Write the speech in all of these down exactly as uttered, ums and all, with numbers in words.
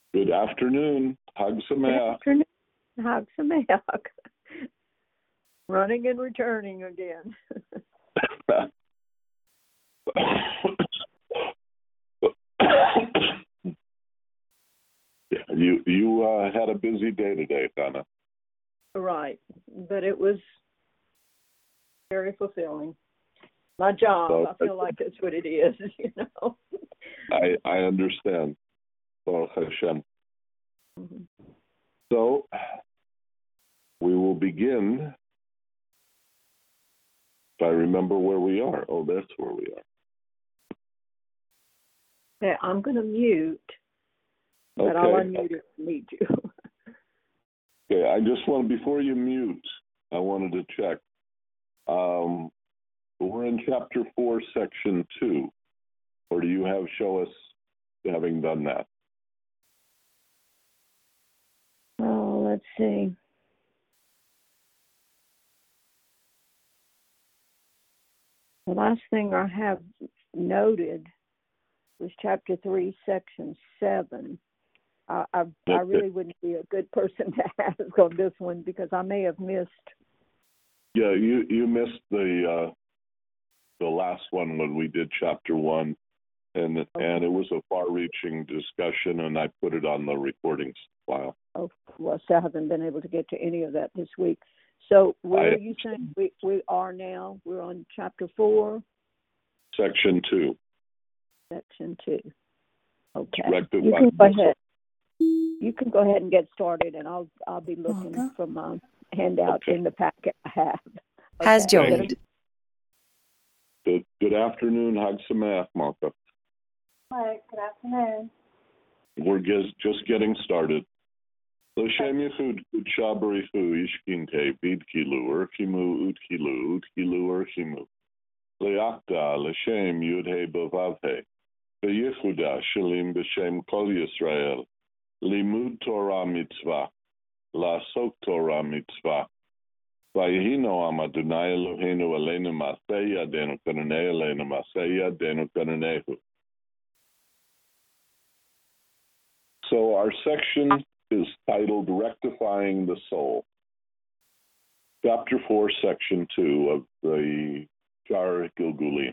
Good afternoon. Hag Good Sameach. afternoon. Hag Sameach. Running and returning again. Yeah, you you uh, had a busy day today, Donna. Right, but it was very fulfilling. My job, So, I feel like that's what it is, you know. I I understand. Baruch Hashem. Mhm. So we will begin. If I remember where we are. Oh, that's where we are. Okay, I'm going to mute, but Okay. I'll unmute if I need you. Okay. I just want before you mute, I wanted to check. Um, we're in chapter four, section two. Or do you have show us having done that? Oh, let's see. The last thing I have noted was chapter three, section seven. I, I, I really wouldn't be a good person to ask on this one because I may have missed. Yeah, you, you missed the uh, the last one when we did chapter one, and okay. and it was a far-reaching discussion, and I put it on the recordings file. Oh, well, so I haven't been able to get to any of that this week. So where I, are you saying we, we are now? We're on chapter four? Section two. Section two. Okay. Rectifying. You can go ahead. You can go ahead and get started, and I'll I'll be looking okay. for my handout okay. in the packet I have. Okay. Has joined. Good, good afternoon, Hag Sameach, Malka. Hi, good afternoon. We're just, just getting started. L'shem yichud kudsha barichu ishkinte bidkilu urkimu utkilu utkilu urkimu le'akda l'shem yudhe b'vavhe ve'yichuda shalim b'shem kol Yisrael limud Torah mitzvah la'asok Torah mitzvah v'yehi noam Adonai Eloheinu aleinu ma'aseh yadenu kananei aleinu ma'aseh yadenu kananehu. So our section is titled Rectifying the Soul. Chapter four, section two of the Shar Gilguli.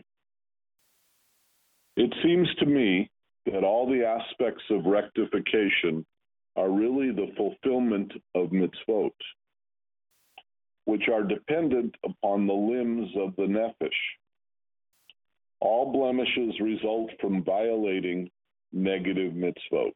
It seems to me that all the aspects of rectification are really the fulfillment of mitzvot, which are dependent upon the limbs of the nefesh. All blemishes result from violating negative mitzvot.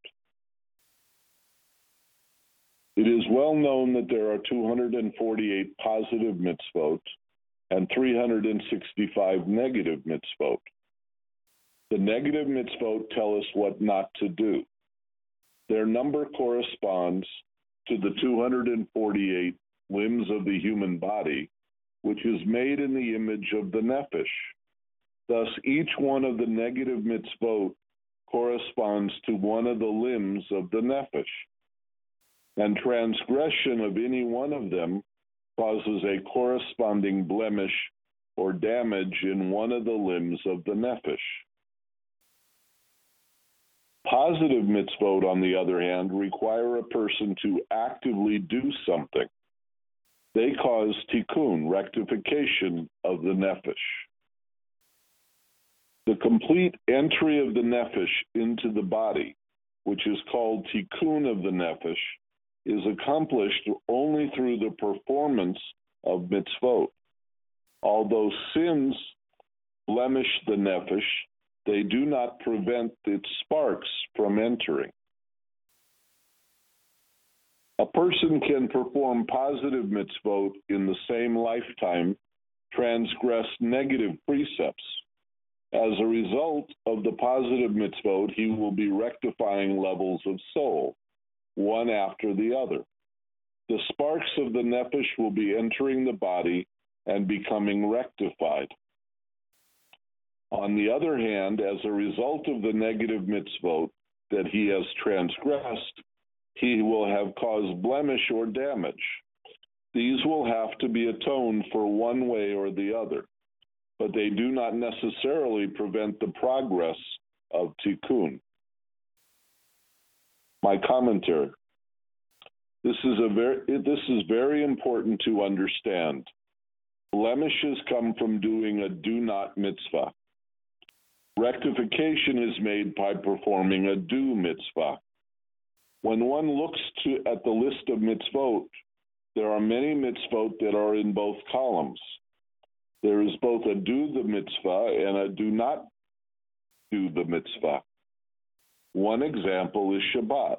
It is well known that there are two hundred forty-eight positive mitzvot and three hundred sixty-five negative mitzvot. The negative mitzvot tell us what not to do. Their number corresponds to the two hundred forty-eight limbs of the human body, which is made in the image of the nefesh. Thus, each one of the negative mitzvot corresponds to one of the limbs of the nefesh, and transgression of any one of them causes a corresponding blemish or damage in one of the limbs of the nefesh. Positive mitzvot, on the other hand, require a person to actively do something. They cause tikkun, rectification of the nefesh. The complete entry of the nefesh into the body, which is called tikkun of the nefesh, is accomplished only through the performance of mitzvot. Although sins blemish the nefesh, they do not prevent its sparks from entering. A person can perform positive mitzvot in the same lifetime, transgress negative precepts. As a result of the positive mitzvot, he will be rectifying levels of soul, one after the other. The sparks of the nefesh will be entering the body and becoming rectified. On the other hand, as a result of the negative mitzvot that he has transgressed, he will have caused blemish or damage. These will have to be atoned for one way or the other, but they do not necessarily prevent the progress of tikkun. My commentary. This is a very this is very important to understand. Blemishes come from doing a do not mitzvah. Rectification is made by performing a do mitzvah. When one looks to, at the list of mitzvot, there are many mitzvot that are in both columns. There is both a do the mitzvah and a do not do the mitzvah. One example is Shabbat.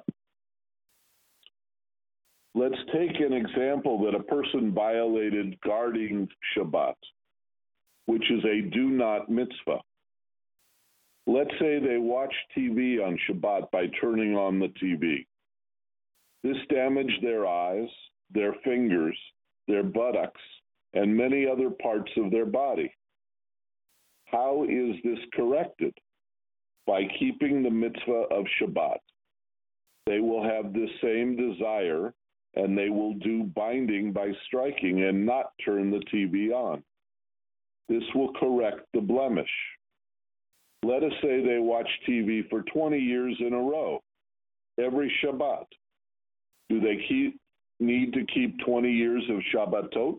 Let's take an example that a person violated guarding Shabbat, which is a do not mitzvah. Let's say they watch T V on Shabbat by turning on the T V. This damaged their eyes, their fingers, their buttocks, and many other parts of their body. How is this corrected? By keeping the mitzvah of Shabbat. They will have the same desire, and they will do binding by striking and not turn the T V on. This will correct the blemish. Let us say they watch T V for twenty years in a row, every Shabbat. Do they keep, need to keep twenty years of Shabbatot?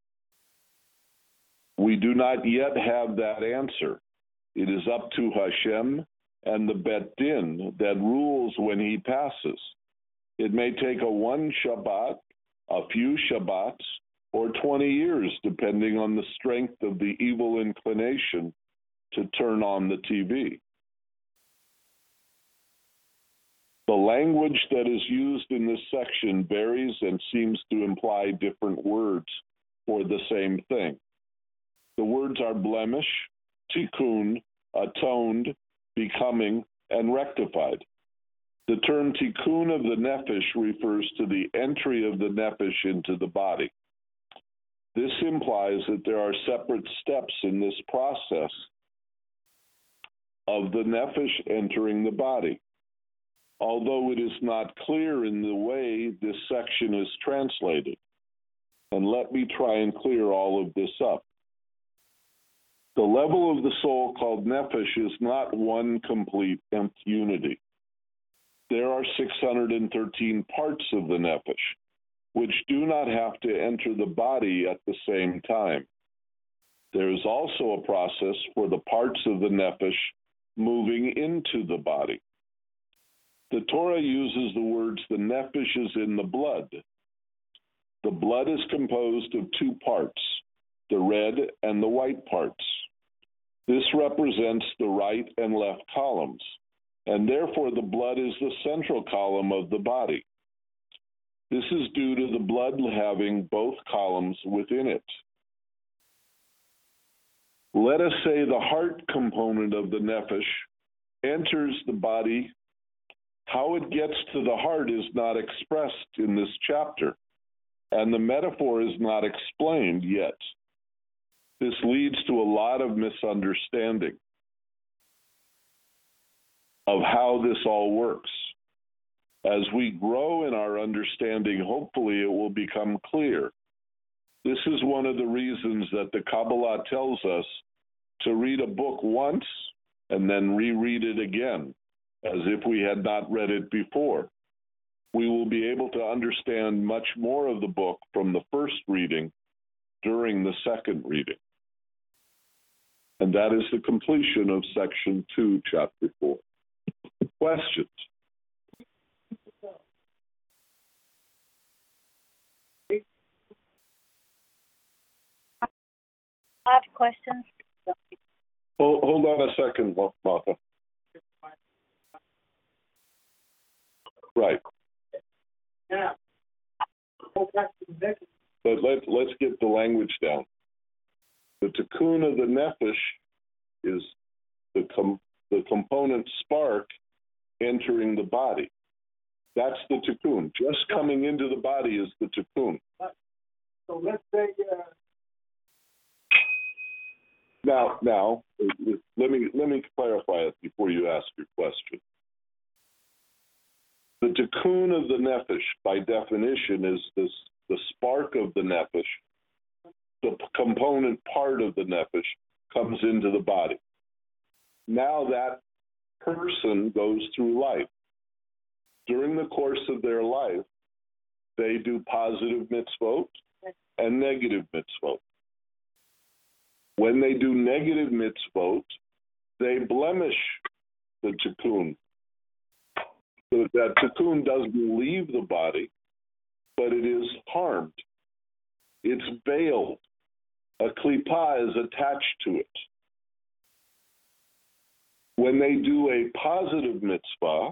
We do not yet have that answer. It is up to Hashem and the Bet Din that rules when he passes. It may take a one Shabbat, a few Shabbats, or twenty years, depending on the strength of the evil inclination to turn on the T V. The language that is used in this section varies and seems to imply different words for the same thing. The words are blemish, tikkun, atoned, becoming, and rectified. The term tikkun of the nefesh refers to the entry of the nefesh into the body. This implies that there are separate steps in this process of the nefesh entering the body, although it is not clear in the way this section is translated. And let me try and clear all of this up. The level of the soul called nefesh is not one complete unity. There are six hundred thirteen parts of the nefesh, which do not have to enter the body at the same time. There is also a process for the parts of the nefesh moving into the body. The Torah uses the words, the nefesh is in the blood. The blood is composed of two parts, the red and the white parts. This represents the right and left columns, and therefore the blood is the central column of the body. This is due to the blood having both columns within it. Let us say the heart component of the nefesh enters the body. How it gets to the heart is not expressed in this chapter, and the metaphor is not explained yet. This leads to a lot of misunderstanding of how this all works. As we grow in our understanding, hopefully it will become clear. This is one of the reasons that the Kabbalah tells us to read a book once and then reread it again, as if we had not read it before. We will be able to understand much more of the book from the first reading during the second reading. And that is the completion of section two, chapter four. Questions? I have questions. Hold, hold on a second, Martha. Right. Yeah. But let, let's get the language down. The tikkun of the nefesh is the, com, the component spark entering the body. That's the tikkun. Just coming into the body is the tikkun. So let's say... Uh... Now, now, let me let me clarify it before you ask your question. The tikkun of the nefesh, by definition, is this the spark of the nefesh. The component part of the nefesh comes into the body. Now that person goes through life. during the course of their life, they do positive mitzvot and negative mitzvot. When they do negative mitzvot, they blemish the tikkun. So that tikkun doesn't leave the body, but it is harmed. It's veiled. A klipa is attached to it. When they do a positive mitzvah,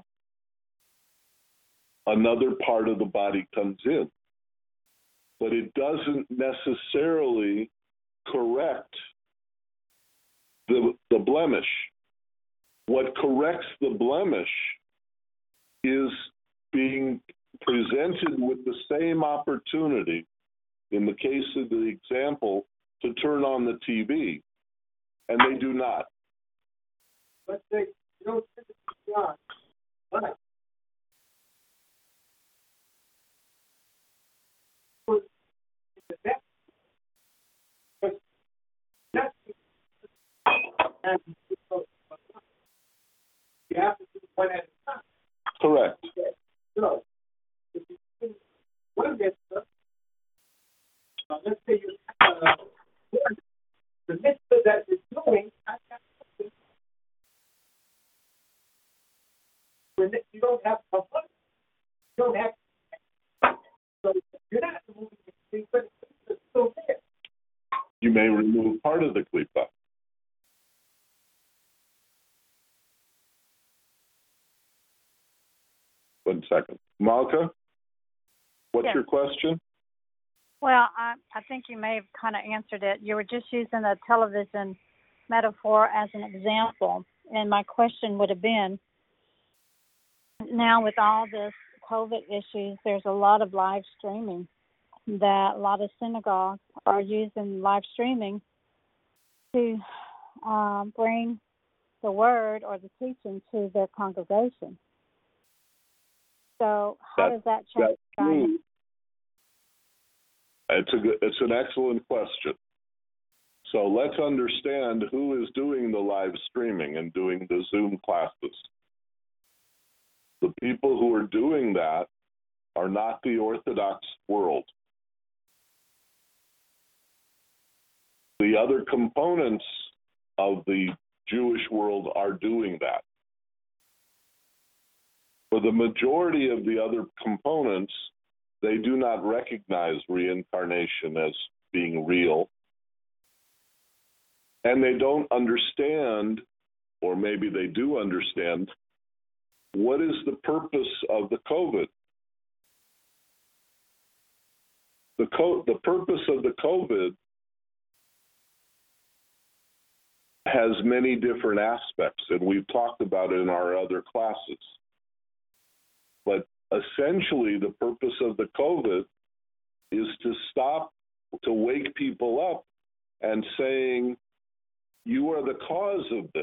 another part of the body comes in, but it doesn't necessarily correct the, the blemish. What corrects the blemish is being presented with the same opportunity, in the case of the example, to turn on the T V, and they do not. Let's say you don't typically on, but the next, that's and you have to do one at a time. Correct. Okay. So, if you do one mitzvah, uh, let's say you have uh, the mitzvah that you're doing, when you don't have a money, you don't have, so you're not removing anything, but it's still there. You may remove part of the klipa. One second. Malka, what's Yes. your question? Well, I, I think you may have kind of answered it. You were just using the television metaphor as an example. And my question would have been, now with all this COVID issues, there's a lot of live streaming that a lot of synagogues are using live streaming to um, bring the word or the teaching to their congregation. So how That- does that change? That's true. It's a good, it's an excellent question. So let's understand who is doing the live streaming and doing the Zoom classes. The people who are doing that are not the Orthodox world. The other components of the Jewish world are doing that. For the majority of the other components, they do not recognize reincarnation as being real. And they don't understand, or maybe they do understand, what is the purpose of the COVID? The, co- the purpose of the COVID has many different aspects, and we've talked about it in our other classes. But essentially, the purpose of the COVID is to stop, to wake people up and saying, you are the cause of this.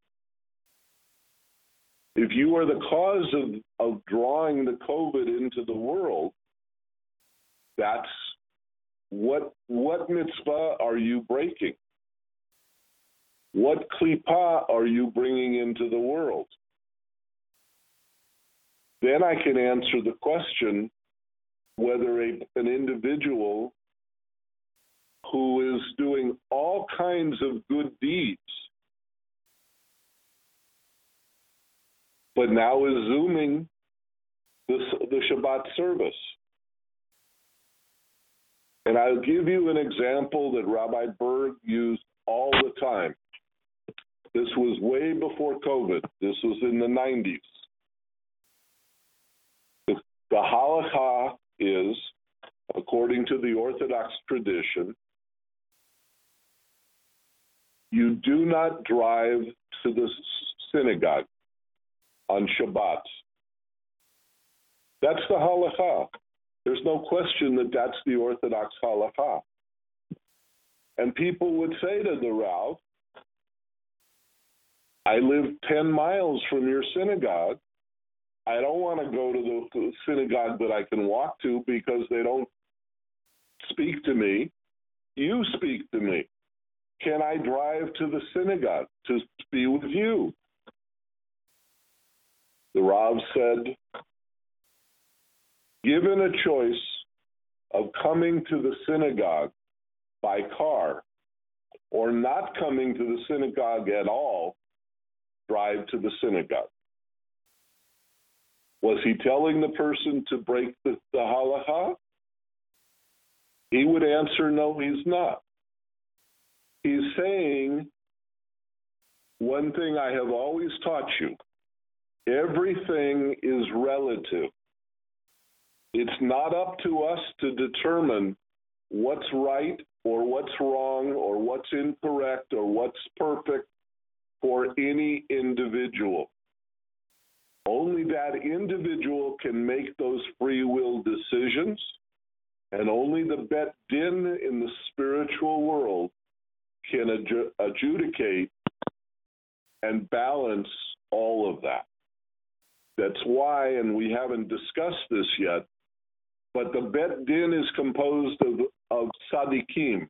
If you are the cause of, of drawing the COVID into the world, that's what, what mitzvah are you breaking? What klipa are you bringing into the world? Then I can answer the question whether a, an individual who is doing all kinds of good deeds, but now is Zooming the, the Shabbat service. And I'll give you an example that Rabbi Berg used all the time. This was way before COVID. This was in the nineties. The, the halakha is, according to the Orthodox tradition, you do not drive to the synagogue on Shabbat. That's the halakha. There's no question that that's the Orthodox halakha. And people would say to the Rav, I live ten miles from your synagogue. I don't want to go to the, to the synagogue that I can walk to because they don't speak to me. You speak to me. Can I drive to the synagogue to be with you? The Rav said, given a choice of coming to the synagogue by car or not coming to the synagogue at all, drive to the synagogue. Was he telling the person to break the, the halacha? He would answer, no, he's not. He's saying, one thing I have always taught you, everything is relative. It's not up to us to determine what's right or what's wrong or what's incorrect or what's perfect for any individual. Only that individual can make those free will decisions, and only the Bet Din in the spiritual world can adju- adjudicate and balance all of that. That's why, and we haven't discussed this yet, but the Bet Din is composed of, of tzaddikim.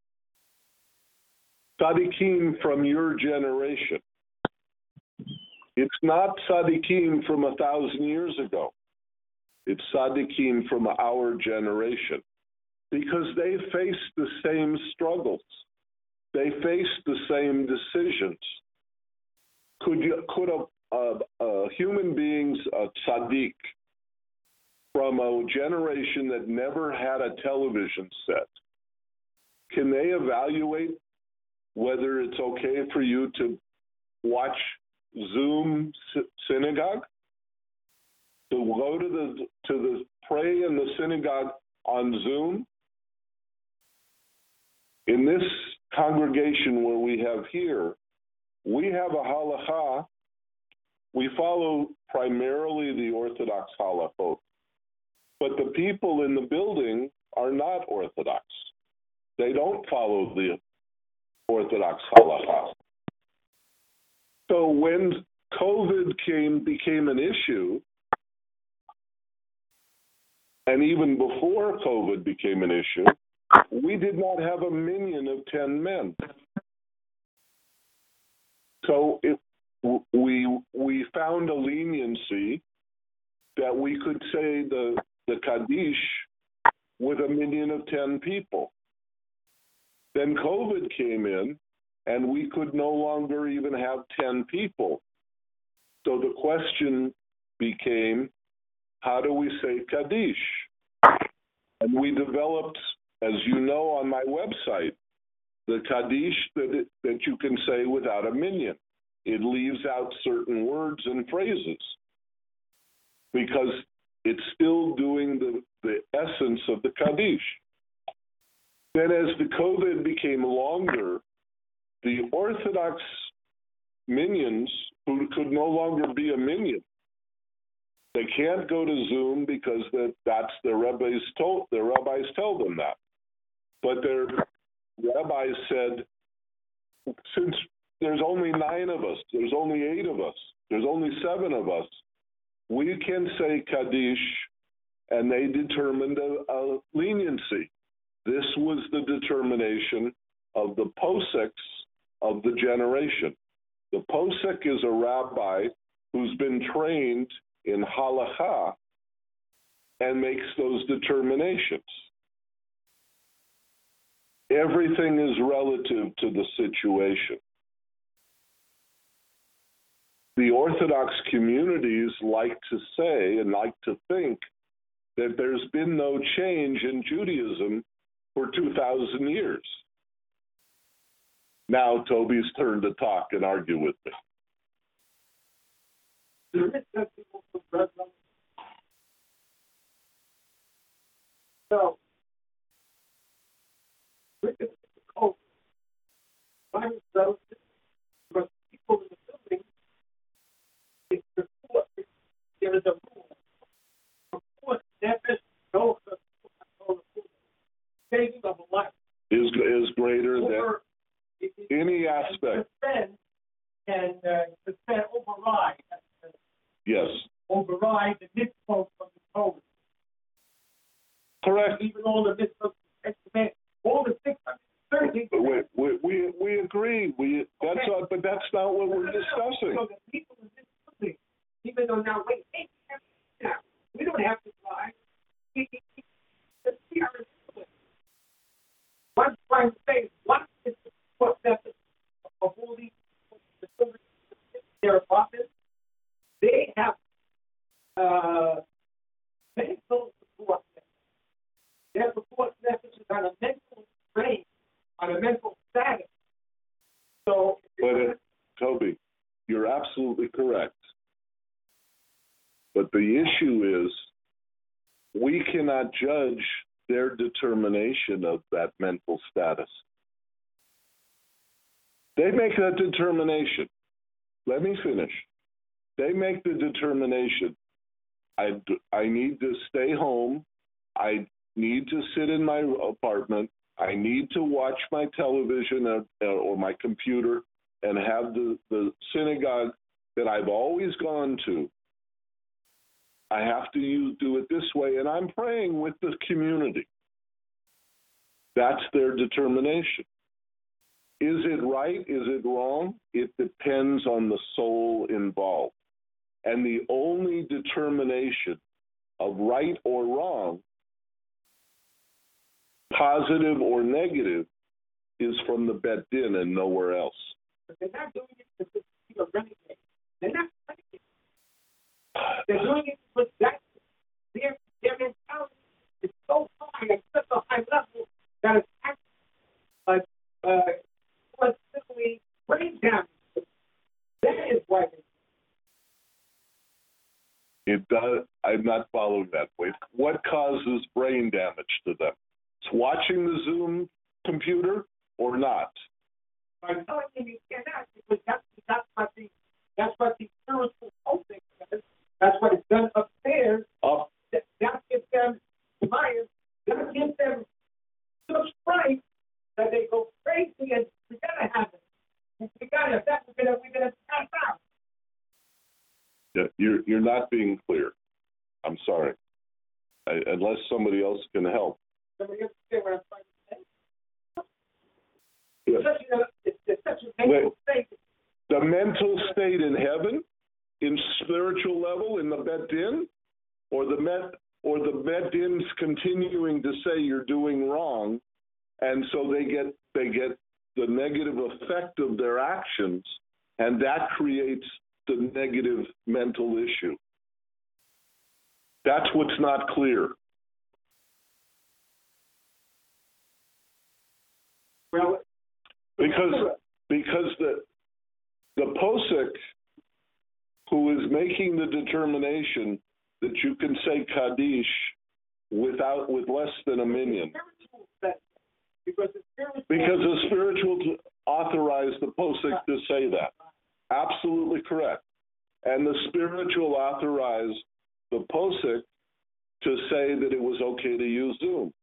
Tzaddikim from your generation. It's not tzaddikim from a thousand years ago. It's tzaddikim from our generation, because they face the same struggles. They face the same decisions. Could you, could a, a, a human beings, a tzaddik, from a generation that never had a television set, can they evaluate whether it's okay for you to watch Zoom synagogue? To go to the to the pray in the synagogue on Zoom? In this congregation where we have here, we have a halacha. We follow primarily the Orthodox halachot, but the people in the building are not Orthodox. They don't follow the Orthodox halacha. So when COVID came became an issue, and even before COVID became an issue, we did not have a minyan of ten men. So it, we we found a leniency that we could say the, the Kaddish with a minyan of ten people. Then COVID came in, and we could no longer even have ten people. So the question became, how do we say Kaddish? And we developed, as you know on my website, the Kaddish that, it, that you can say without a minyan. It leaves out certain words and phrases because it's still doing the, the essence of the Kaddish. Then as the COVID became longer, the Orthodox minyans who could no longer be a minyan, they can't go to Zoom because that, that's the rabbis told the rabbis tell them that. But their rabbis said, since there's only nine of us, there's only eight of us, there's only seven of us, we can say Kaddish, and they determined a, a leniency. This was the determination of the poseks of the generation. The posek is a rabbi who's been trained in halacha and makes those determinations. Everything is relative to the situation. The Orthodox communities like to say and like to think that there's been no change in Judaism for two thousand years. Now Toby's turn to talk and argue with me. So, look at the code. By themselves, because people in the building, it's the court. There is a rule. The court never knows the saving of a life is is greater or, than any aspect. Defend and uh, defend override. Uh, yes. Override the mitzvot from the code. Correct. Even all the mitzvot, all the six hundred thirty. We, we, we, we agree. We that's okay. not, but that's not what we're discussing. So the people in this building, even though now, wait, hey, now, we don't have to drive. he, he, he, the fear is split. One trying to say, what is the support method of all these facilities, their office? They have uh, mental support methods. Their support methods is on a mental strain, on a mental status. So, but it, Toby, you're absolutely correct. But the issue is, we cannot judge their determination of that mental status. They make that determination. Let me finish. They make the determination. I, I need to stay home. I need to sit in my apartment. I need to watch my television or, or my computer and have the, the synagogue that I've always gone to. I have to use, do it this way, and I'm praying with the community. That's their determination. Is it right? Is it wrong? It depends on the soul involved. And the only determination of right or wrong, positive or negative, is from the Bet Din and nowhere else. But they're not doing it because they're renegade. They're not renegade. They're doing it because that, their, their mentality is so high at such a high level that it's actually uh, uh, simply brain damage. That is why they It does. I'm not following that. Wait, what causes brain damage to them? It's watching the Zoom computer or not? I'm telling you, you cannot, because that's that's what the that's what the spiritual coaching says. That's what it's done upstairs. Up. That, that gives them Myers. That gives them such fright that they go crazy and we gotta have it. We gotta. That's we're gonna we're gonna pass out. Yeah, you're you're not being clear. I'm sorry. I, unless somebody else can help. Somebody understand what I'm trying to say? Yeah. It's such a, it's, it's such a mental state. The mental state in heaven, in spiritual level, in the Bet Din, or the Met, or the Bet Din's continuing to say you're doing wrong, and so they get they get the negative effect of their actions, and that creates the negative mental issue. That's what's not clear. Well, Because because the the posek who is making the determination that you can say Kaddish without with less than a minion. Because the spiritual, because the spiritual authorized the posek to say that. Absolutely correct. And the spiritual authorized the posek to say that it was okay to use Zoom.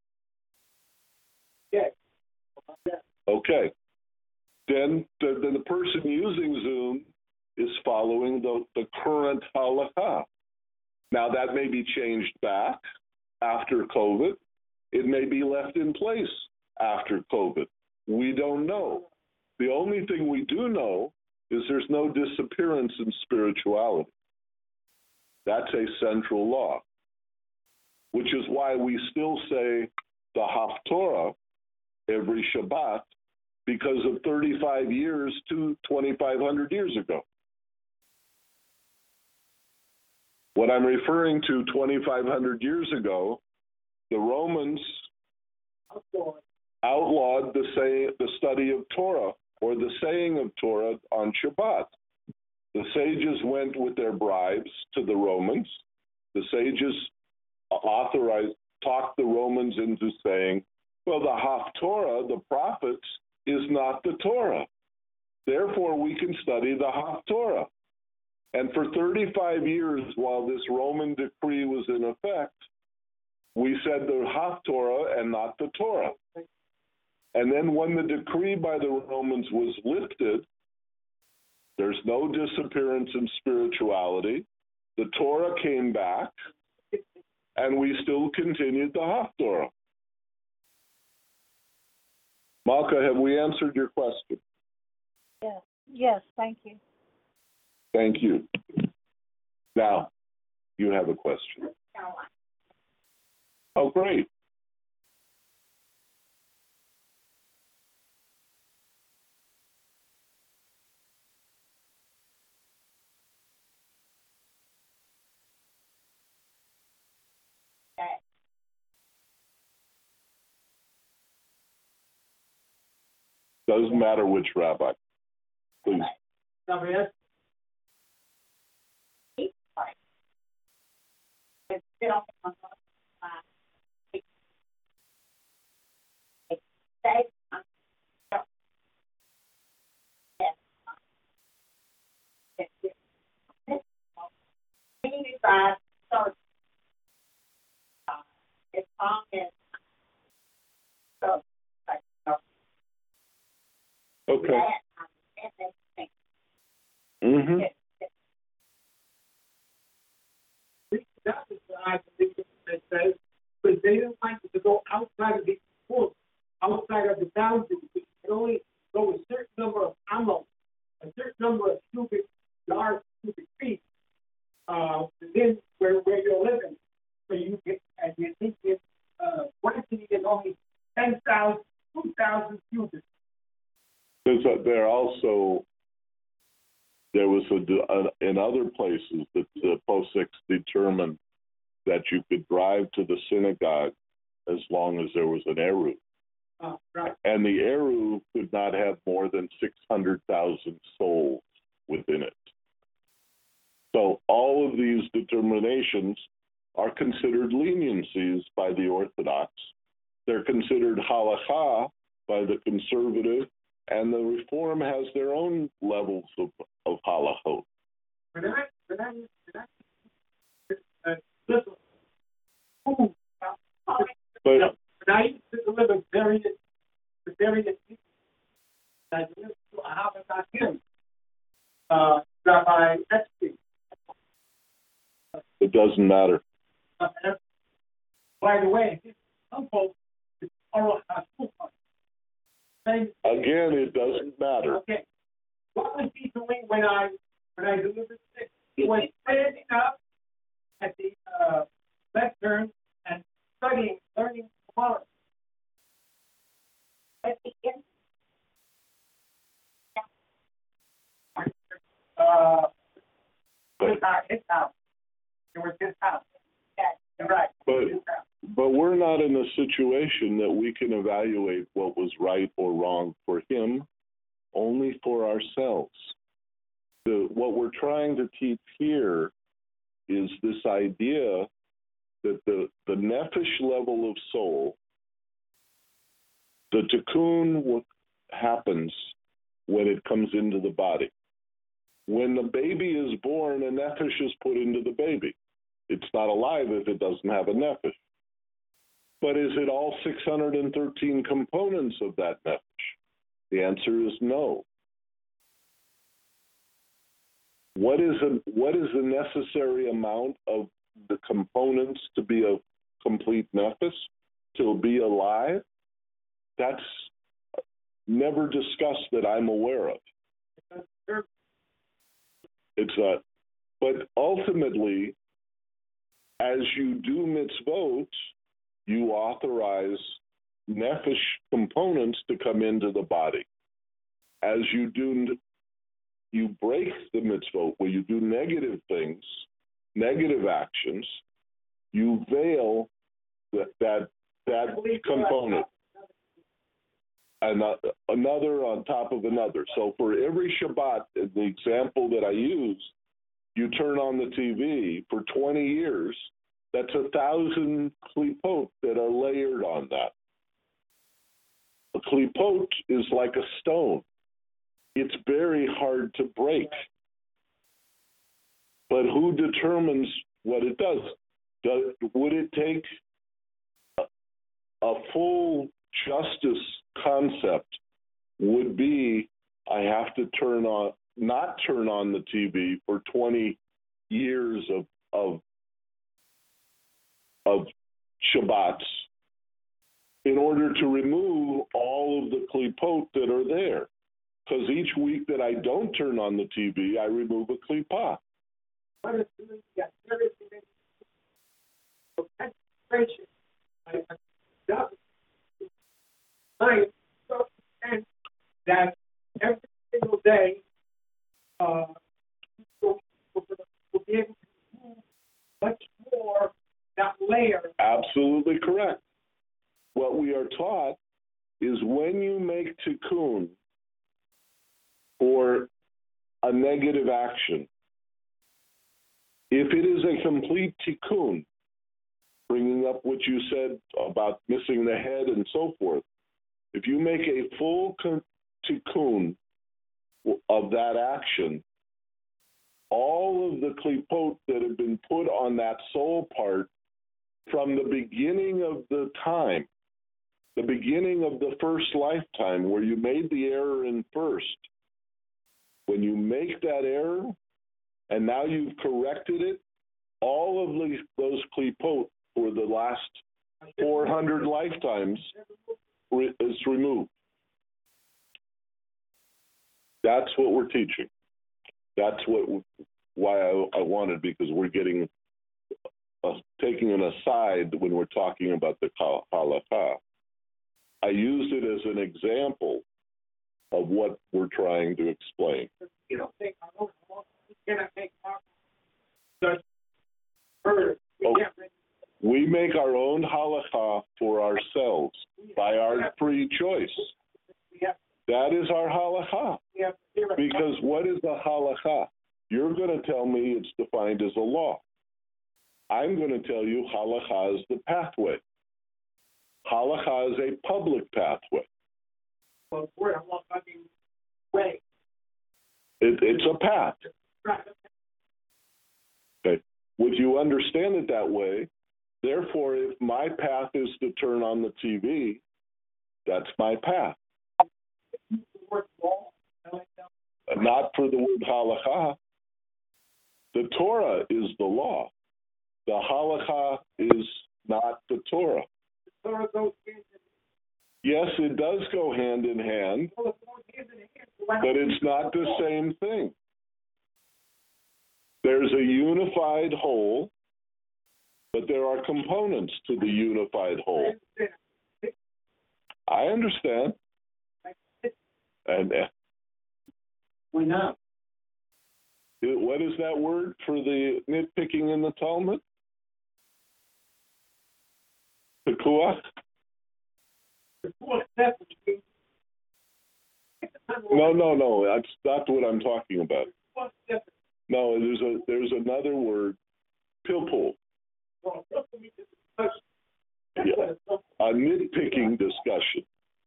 yeah. Okay. Then the, then the person using Zoom is following the, the current halakha. Now, that may be changed back after COVID. It may be left in place after COVID. We don't know. The only thing we do know is there's no disappearance in spirituality. That's a central law, which is why we still say the Haftorah every Shabbat, because of thirty-five years to twenty-five hundred years ago. What I'm referring to twenty-five hundred years ago, the Romans outlawed the say, the study of Torah or the saying of Torah on Shabbat. The sages went with their bribes to the Romans. The sages authorized, talked the Romans into saying, well, the Haftorah, the prophets, is not the Torah. Therefore, we can study the Haftorah. And for thirty-five years, while this Roman decree was in effect, we said the Haftorah and not the Torah. And then when the decree by the Romans was lifted, there's no disappearance in spirituality. The Torah came back, and we still continued the Haftorah. Malka, have we answered your question? Yes, yes, thank you. Thank you. Now, you have a question. Oh, great. Doesn't matter which rabbi. Please. Somebody else? Okay. Mm-hmm. That is what I believe it says, because they don't like to go outside of the book, outside of the boundaries. You can only go a certain number of amos, a certain number of cubic yards, cubic feet, uh, within where, where you're living. So you get, and you think it's, uh, quantity is only ten thousand, two thousand cubic. There's a, there also, there was a, a, in other places that the Poseks determined that you could drive to the synagogue as long as there was an Eru. Oh, right. And the Eru could not have more than six hundred thousand souls within it. So all of these determinations are considered leniencies by the Orthodox. They're considered halakha by the conservative, and the Reform has their own levels of, of halachot. When I, when I, when I, uh, listen, ooh, uh, But when I used to deliver various, various people, I delivered to Ahabat Hakim, uh, Rabbi Epstein. it doesn't matter. Uh, by the way, his uncle is Oral HaShulchan. Again, it doesn't matter. Okay. What was he doing when I when I delivered this? He was standing up at the uh, lectern and studying, learning tomorrow. At the end. Uh, it was not his house. It was his house. You're right. But but we're not in a situation that we can evaluate what was right or wrong for him, only for ourselves. The, what we're trying to teach here is this idea that the, the nephesh level of soul, the tikkun happens when it comes into the body. When the baby is born, a nephesh is put into the baby. It's not alive if it doesn't have a nephesh. But is it all six hundred thirteen components of that nephesh? The answer is no. What is a, what is the necessary amount of the components to be a complete nephesh, to be alive? That's never discussed that I'm aware of. It's a, but ultimately, as you do mitzvot, you authorize nephesh components to come into the body. As you do, you break the mitzvot, where you do negative things, negative actions, you veil that that, that component. And another on top of another. So for every Shabbat, the example that I use, you turn on the T V for twenty years, that's a thousand klipot that are layered on that. A klipot is like a stone. It's very hard to break. But who determines what it does? does would it take a, a full justice concept would be, I have to turn on, not turn on the T V for twenty years of of of Shabbats in order to remove all of the klipot that are there. Because each week that I don't turn on the T V, I remove a klipah. What is doing that? There is concentration layer. Absolutely correct. What we are taught is when you make tikkun for a negative action, if it is a complete tikkun, bringing up what you said about missing the head and so forth, if you make a full tikkun of that action, all of the klipot that have been put on that soul part from the beginning of the time, the beginning of the first lifetime where you made the error in first, when you make that error and now you've corrected it, all of the, those klipot for the last four hundred lifetimes is removed. That's what we're teaching. That's what why I, I wanted, because we're getting uh, taking an aside when we're talking about the halakha. I used it as an example of what we're trying to explain. You don't think I don't know. You cannot make judgment. Further, we Oh, can't make we make our own halakha for ourselves by our free choice. we have That is our halakha. we have zero. Because what is a halakha? You're going to tell me it's defined as a law. I'm going to tell you halakha is the pathway. Halakha is a public pathway. Well, we're a long I mean way. It, it's a path. Right. Okay. Would you understand it that way? Therefore, if my path is to turn on the T V, that's my path. The word law, I like that. Not for the word halakha. The Torah is the law. The halakha is not the Torah. The Torah goes hand in Yes, it does go hand in hand, well, it goes hand in hand. So why but don't it's not the same thing. There's a unified whole, but there are components to the unified whole. I understand. And uh, Why not? what is that word for the nitpicking in the Talmud? Pekuach? The full acceptance means- No, no, no. That's not what I'm talking about. Full acceptance. No, there's a there's another word, pilpul, Well, look at me, this is discussion. That's Yeah. what it's about. a nitpicking discussion.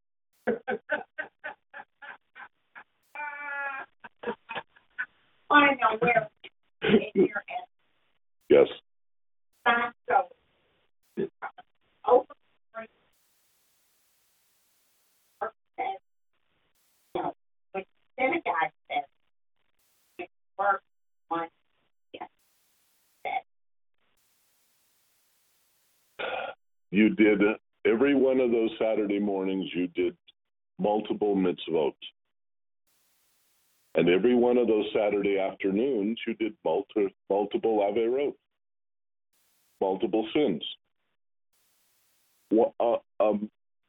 I know where in your Yes. not so open says, you know, when synagogue says it works one yes said You did every one of those Saturday mornings. You did multiple mitzvot, and every one of those Saturday afternoons you did multi, multiple averot, multiple sins. What, uh, um,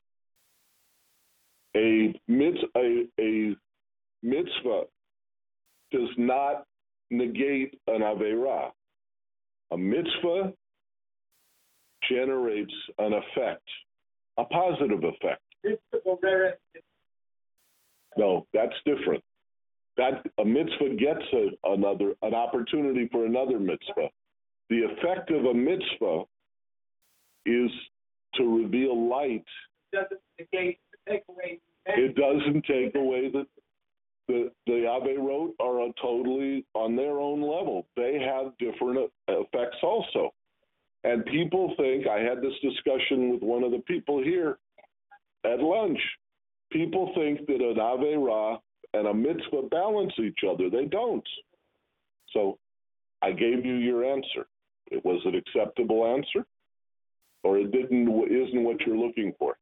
a, mitz, a, a mitzvah does not negate an averah. A mitzvah generates an effect, a positive effect. It's the very- No, that's different. That a mitzvah gets a, another an opportunity for another mitzvah. The effect of a mitzvah is to reveal light. doesn't negate, take away. It doesn't take away the the the averot are a totally on their own level. They have different effects also. And people think, I had this discussion with one of the people here at lunch. People think that an averah and a mitzvah balance each other. They don't. So I gave you your answer. It was an acceptable answer, or it didn't isn't what you're looking for.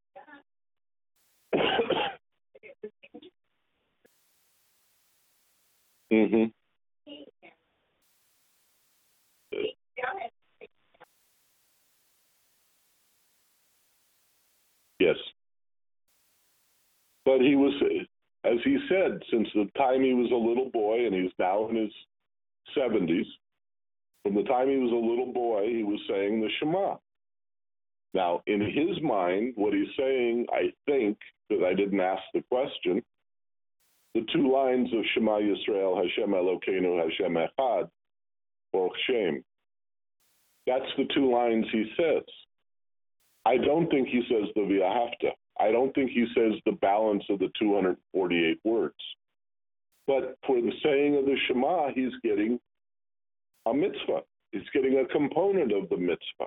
mm-hmm. Yes. But he was, as he said, since the time he was a little boy, and he's now in his seventies, From the time he was a little boy, he was saying the Shema. Now, in his mind, what he's saying, I think, because I didn't ask the question, the two lines of Shema Yisrael, Hashem Elokeinu, Hashem Echad, or Shem. That's the two lines he says. I don't think he says the V'ahavta. I don't think he says the balance of the two hundred forty-eight words. But for the saying of the Shema, he's getting a mitzvah. He's getting a component of the mitzvah.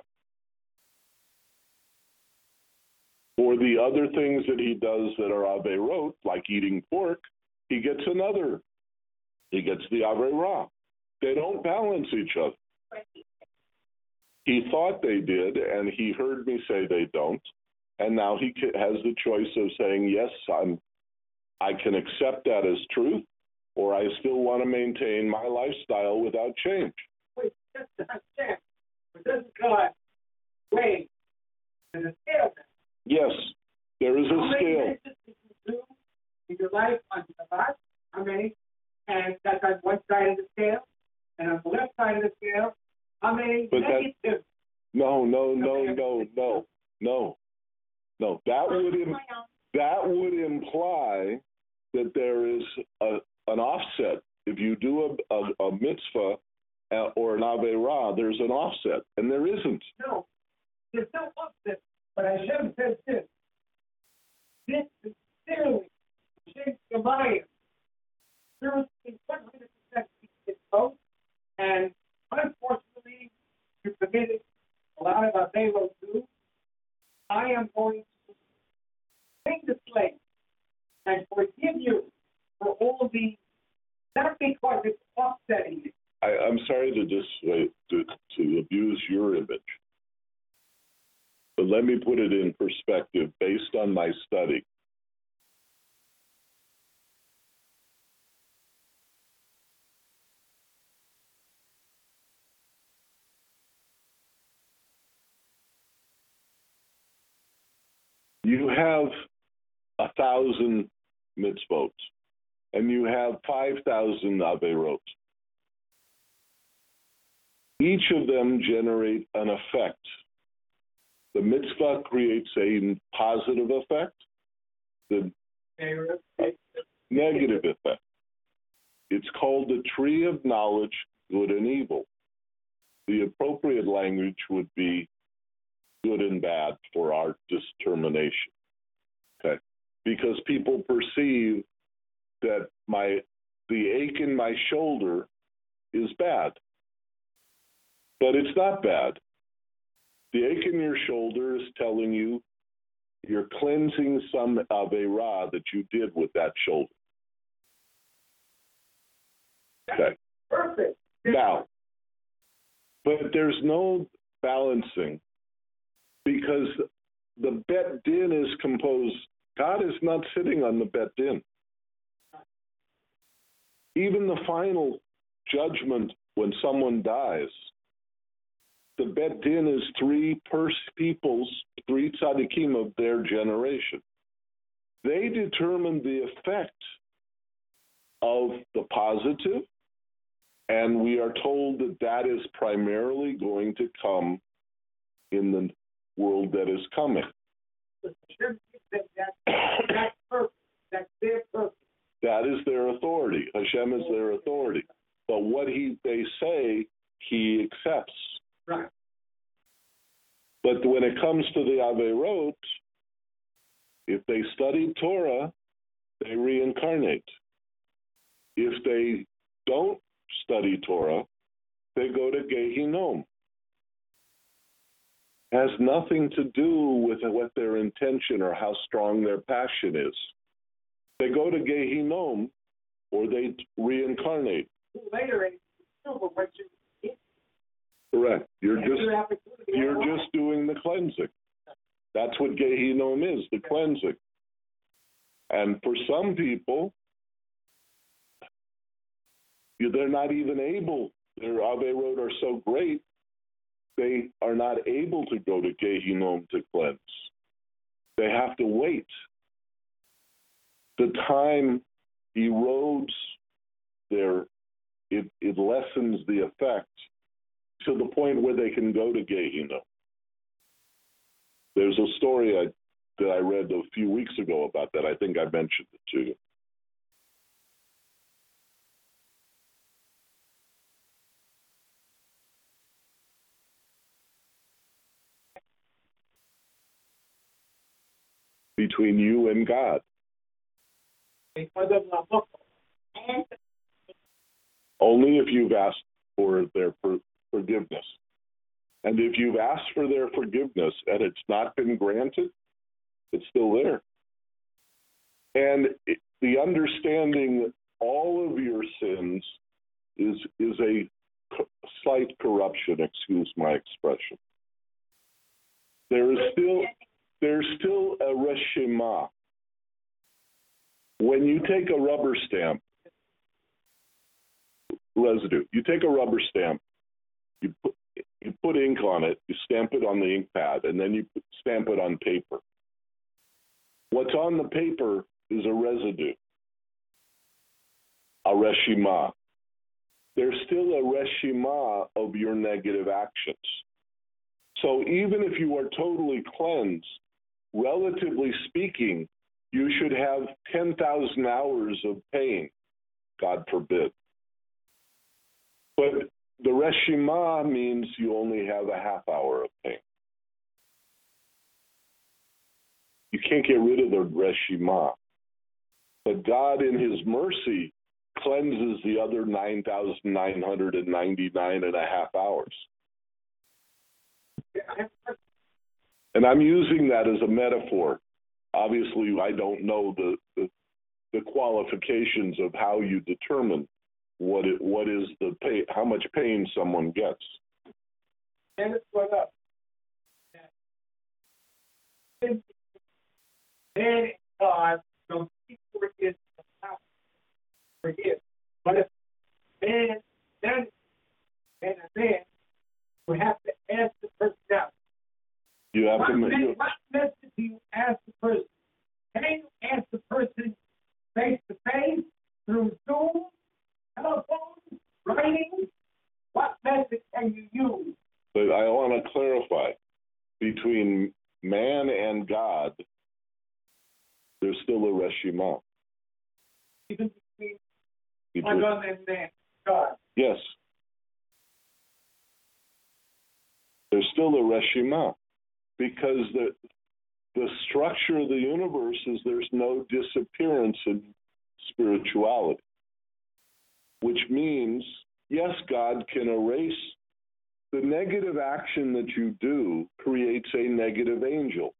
For the other things that he does that are averot, like eating pork, he gets another. He gets the averah. They don't balance each other. He thought they did, and he heard me say they don't. And now he has the choice of saying, yes, I'm, I can accept that as truth, or I still want to maintain my lifestyle without change. Wait, that's not change. But doesn't God weigh in the scale? Yes, there is How a many scale. misses did you do in your life on Shabbat? How many? And that's on one side of the scale. And on the left side of the scale, how many But that- negative? No, no, no, no, no, no, no. That would im- that would imply that there is a, an offset. If you do a, a, a mitzvah uh, or an averah, there's an offset, and there isn't. No, there's no offset. But Hashem says this. This is clearly Hashem Shemayim. There was one hundred percent his vote, and unfortunately, you committed a lot of Avelo too. I am going to take the slate and forgive you for all the, not because it's offsetting it. I, I'm sorry to just uh, to, to abuse your image, but let me put it in perspective based on my study. You have a thousand mitzvot, and you have five thousand averot. Each of them generate an effect. The mitzvah creates a positive effect, the negative effect. It's called the tree of knowledge, good and evil. The appropriate language would be good and bad for our determination. Okay? Because people perceive that my the ache in my shoulder is bad. But it's not bad. The ache in your shoulder is telling you you're cleansing some averah that you did with that shoulder. Okay. Perfect. Now, but there's no balancing because the Bet Din is composed. God is not sitting on the Bet Din. Even the final judgment when someone dies, the Bet Din is three pers- peoples, three tzaddikim of their generation. They determine the effect of the positive, and we are told that that is primarily going to come in the world that is coming. That's perfect. That's their purpose. That is their authority. Hashem is their authority. But what he they say, he accepts. Right. But when it comes to the Averot, if they study Torah, they reincarnate. If they don't study Torah, they go to Gehinom. It has nothing to do with what their intention or how strong their passion is. They go to Gehinom or they reincarnate. Later, it's still what you Correct. You're Every just opportunity you're along. just doing the cleansing. That's what Gehinom is, the cleansing. And for some people, they're not even able. Their Averot are so great, they are not able to go to Gehinom to cleanse. They have to wait. The time erodes their, it, it lessens the effect to the point where they can go to Gehenna. There's a story I, that I read a few weeks ago about that. I think I mentioned it to you. Between you and God. Only if you've asked for their for, forgiveness. And if you've asked for their forgiveness and it's not been granted, it's still there. And it, the understanding all of your sins is is a co- slight corruption, excuse my expression. There is still there's still a reshima. When you take a rubber stamp, residue, you take a rubber stamp, you put you put ink on it, you stamp it on the ink pad, and then you stamp it on paper. What's on the paper is a residue, a reshima. There's still a reshima of your negative actions. So even if you are totally cleansed, relatively speaking, you should have ten thousand hours of pain, God forbid. But the reshima means you only have a half hour of pain. You can't get rid of the reshima. But God, in his mercy, cleanses the other nine thousand nine hundred ninety-nine and a half hours. And I'm using that as a metaphor. Obviously, I don't know the, the, the qualifications of how you determine what it, what is the pay, how much pain someone gets. And it's what up. And God, don't keep forget forgive. But if man then and a man we have to ask the person out. You have what, to. Me- You, what message do you ask the person? Can you ask the person face to face, through Zoom, telephone, writing? What message can you use? but I want to clarify, between man and God, there's still a reshima. Even between Between, one and man, God. yes. There's still a reshima. Because the the structure of the universe is there's no disappearance in spirituality. Which means, yes, God can erase the negative action that you do creates a negative angel.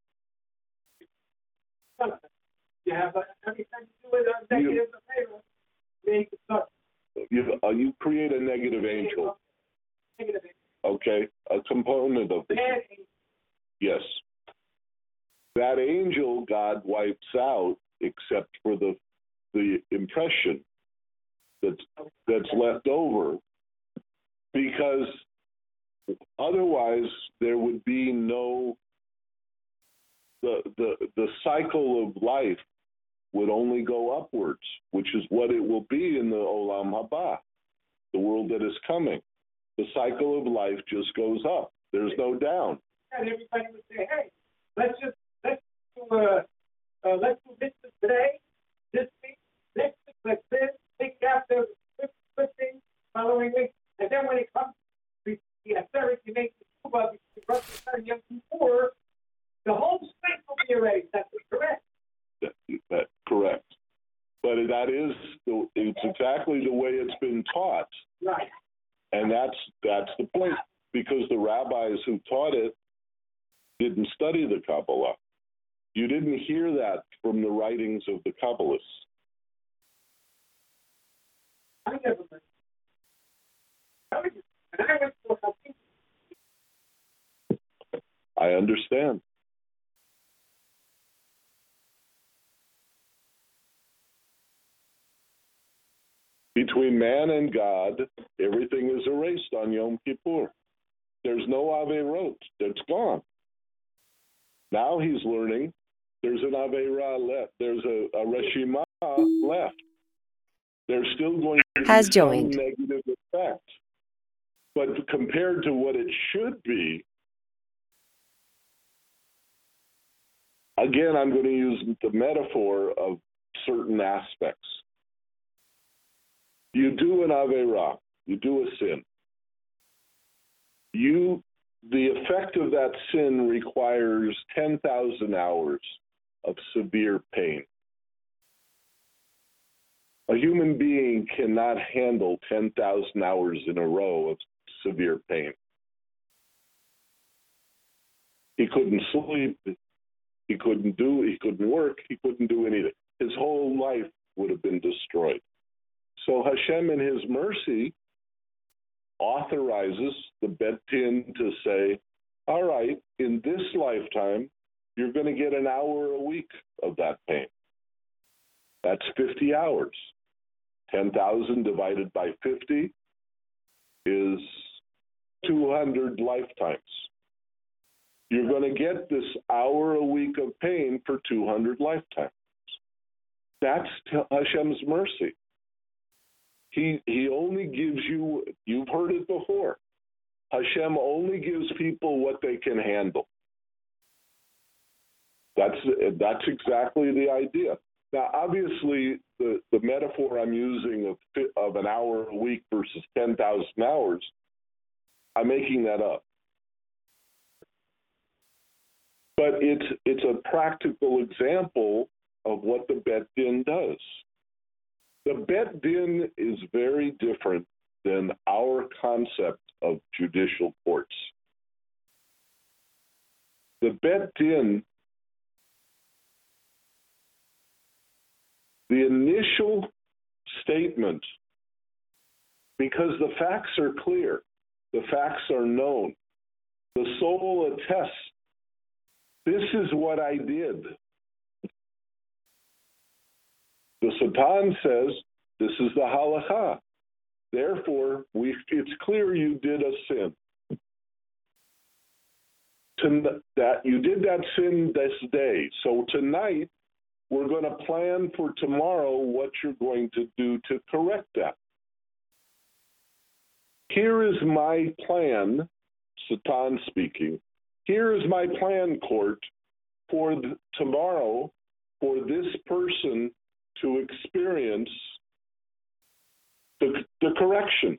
You have a, every time you do it on negative favor, make it suck. You, uh, you create a negative angel, Negative angel. okay? A component of it. Bad angel. Yes. That angel God wipes out except for the the impression that's that's left over, because otherwise there would be no the the the cycle of life would only go upwards, which is what it will be in the Olam Haba, the world that is coming. The cycle of life just goes up. There's no down. And everybody would say, "Hey, let's just let's do uh, uh let's do this today, this week, next week, let's this, week after, fifteen, following week, and then when it comes to the austerity make the Cuba between Russia and Yom Kippur, the whole state will be erased." That's correct. That, that, correct. But that is the, it's exactly the way it's been taught, Right. and that's that's the point. Because the rabbis who taught it didn't study the Kabbalah. You didn't hear that from the writings of the Kabbalists. I never learned. I was, and I went to a I understand. Between man and God, everything is erased on Yom Kippur. There's no Averot. That's gone. Now he's learning there's an Avera left. There's a, a Reshima left. There's still going to be Has some joined. negative effect. But compared to what it should be, again, I'm going to use the metaphor of certain aspects. You do an Avera, you do a sin. You, the effect of that sin requires ten thousand hours of severe pain. A human being cannot handle ten thousand hours in a row of severe pain. He couldn't sleep, he couldn't do, he couldn't work, he couldn't do anything. His whole life would have been destroyed. So Hashem, in his mercy, authorizes the Bet Din to say, all right, in this lifetime, you're going to get an hour a week of that pain. That's fifty hours. ten thousand divided by fifty is two hundred lifetimes. You're going to get this hour a week of pain for two hundred lifetimes. That's Hashem's mercy. He, he only gives you, you've heard it before, Hashem only gives people what they can handle. That's, that's exactly the idea. Now, obviously, the, the metaphor I'm using of, of an hour a week versus ten thousand hours, I'm making that up. But it's, it's a practical example of what the Bet Din does. The Bet Din is very different than our concept of judicial courts. The Bet Din, the initial statement, because the facts are clear, the facts are known, the soul attests, this is what I did. The Satan says, this is the halakha. Therefore, we, it's clear you did a sin. To, that you did that sin this day. So tonight, we're going to plan for tomorrow what you're going to do to correct that. Here is my plan, Satan speaking. Here is my plan, court, for the, tomorrow, for this person to experience the, the correction.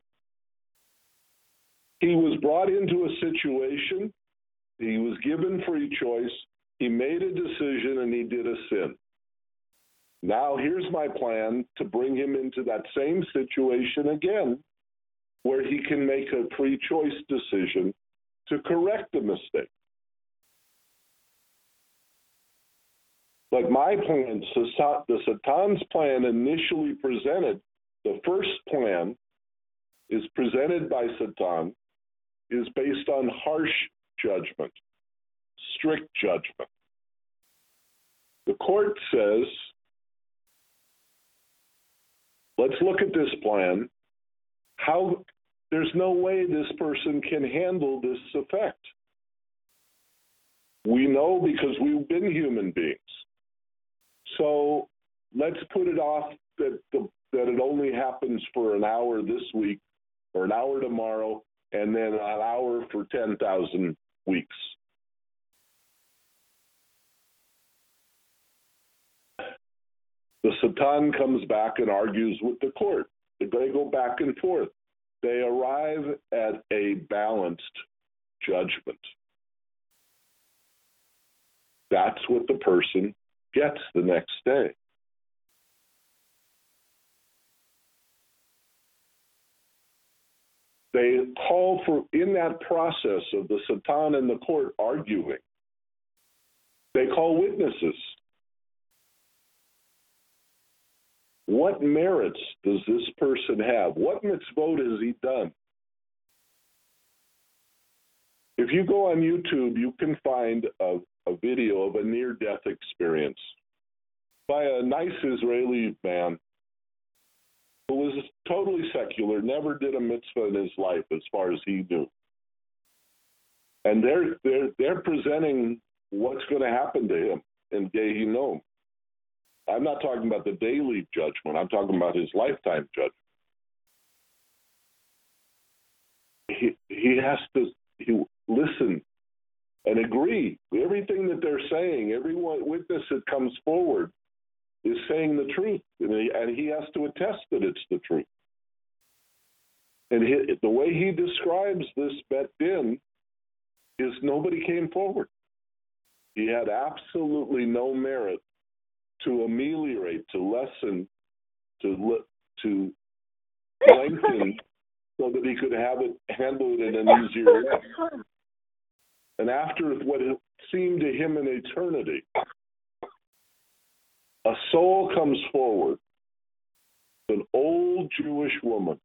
He was brought into a situation, he was given free choice, he made a decision, and he did a sin. Now here's my plan to bring him into that same situation again, where he can make a free choice decision to correct the mistake. Like my plan, the Satan's plan initially presented, the first plan is presented by Satan, is based on harsh judgment, strict judgment. The court says, let's look at this plan. How, there's no way this person can handle this effect. We know because we've been human beings. So let's put it off that the, that it only happens for an hour this week or an hour tomorrow and then an hour for ten thousand weeks. The Satan comes back and argues with the court. They go back and forth. They arrive at a balanced judgment. That's what the person gets the next day. They call for, in that process of the Satan and the court arguing, they call witnesses. What merits does this person have? What mitzvot has he done? If you go on YouTube, you can find a, a video of a near-death experience by a nice Israeli man who was totally secular, never did a mitzvah in his life as far as he knew. And they're, they're, they're presenting what's going to happen to him in Gehinnom. I'm not talking about the daily judgment. I'm talking about his lifetime judgment. He, he has to he, listen and agree. Everything that they're saying, every witness that comes forward is saying the truth, and he, and he has to attest that it's the truth. And he, the way he describes this Bet Din is nobody came forward. He had absolutely no merit to ameliorate, to lessen, to to lengthen, so that he could have it handled in an easier way. And after what seemed to him an eternity, a soul comes forward, an old Jewish woman,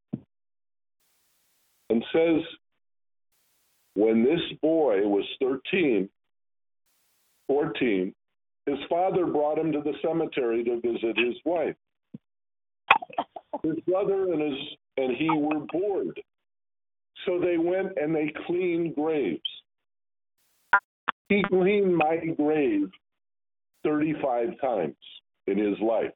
and says, when this boy was thirteen, fourteen, his father brought him to the cemetery to visit his wife. His brother and his and he were bored. So they went and they cleaned graves. He cleaned my grave thirty-five times in his life.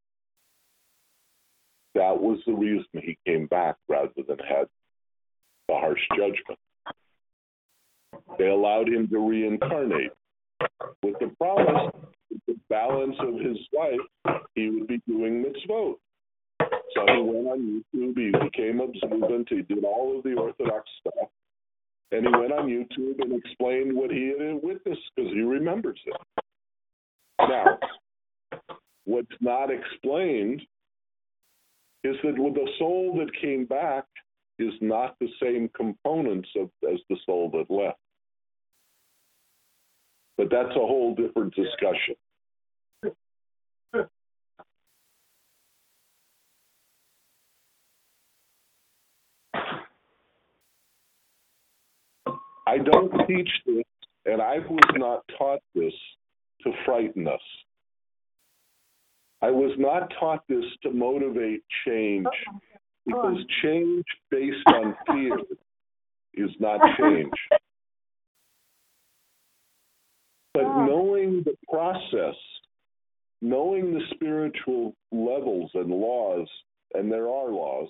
That was the reason he came back rather than had the harsh judgment. They allowed him to reincarnate with the promise that the balance of his life he would be doing mitzvot. So he went on YouTube, he became observant, he did all of the Orthodox stuff, and he went on YouTube and explained what he had witnessed because he remembers it. Now, what's not explained is that with the soul that came back is not the same components of as the soul that left. But that's a whole different discussion. I don't teach this, and I was not taught this to frighten us. I was not taught this to motivate change, because change based on fear is not change. But knowing the process, knowing the spiritual levels and laws, and there are laws,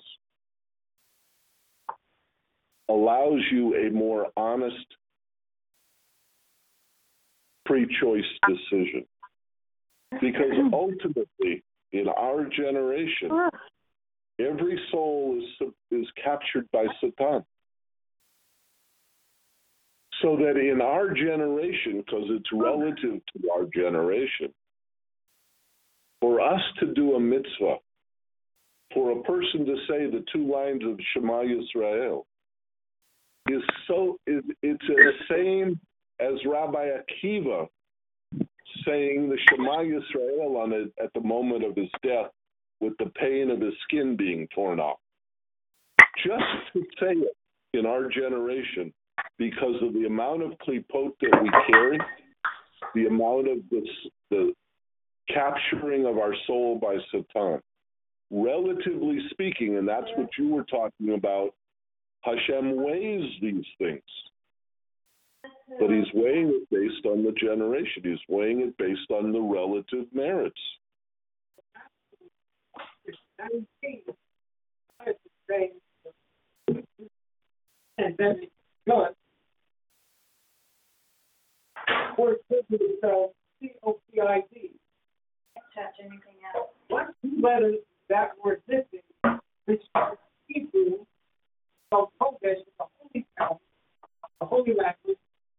allows you a more honest, pre-choice decision. Because ultimately, in our generation, every soul is is captured by Satan. So that in our generation, because it's relative to our generation, for us to do a mitzvah, for a person to say the two lines of Shema Yisrael, is so is it's the same as Rabbi Akiva saying the Shema Yisrael on it at the moment of his death, with the pain of his skin being torn off. Just to say it in our generation, because of the amount of klipot that we carry, the amount of the, the capturing of our soul by Satan. Relatively speaking, and that's what you were talking about, Hashem weighs these things. But he's weighing it based on the generation. He's weighing it based on the relative merits. And then it's good. Or itself, C O P I D. Touch anything else. What two letters that were missing, which are Hebrew, so Kodesh, the holy tongue, the holy language,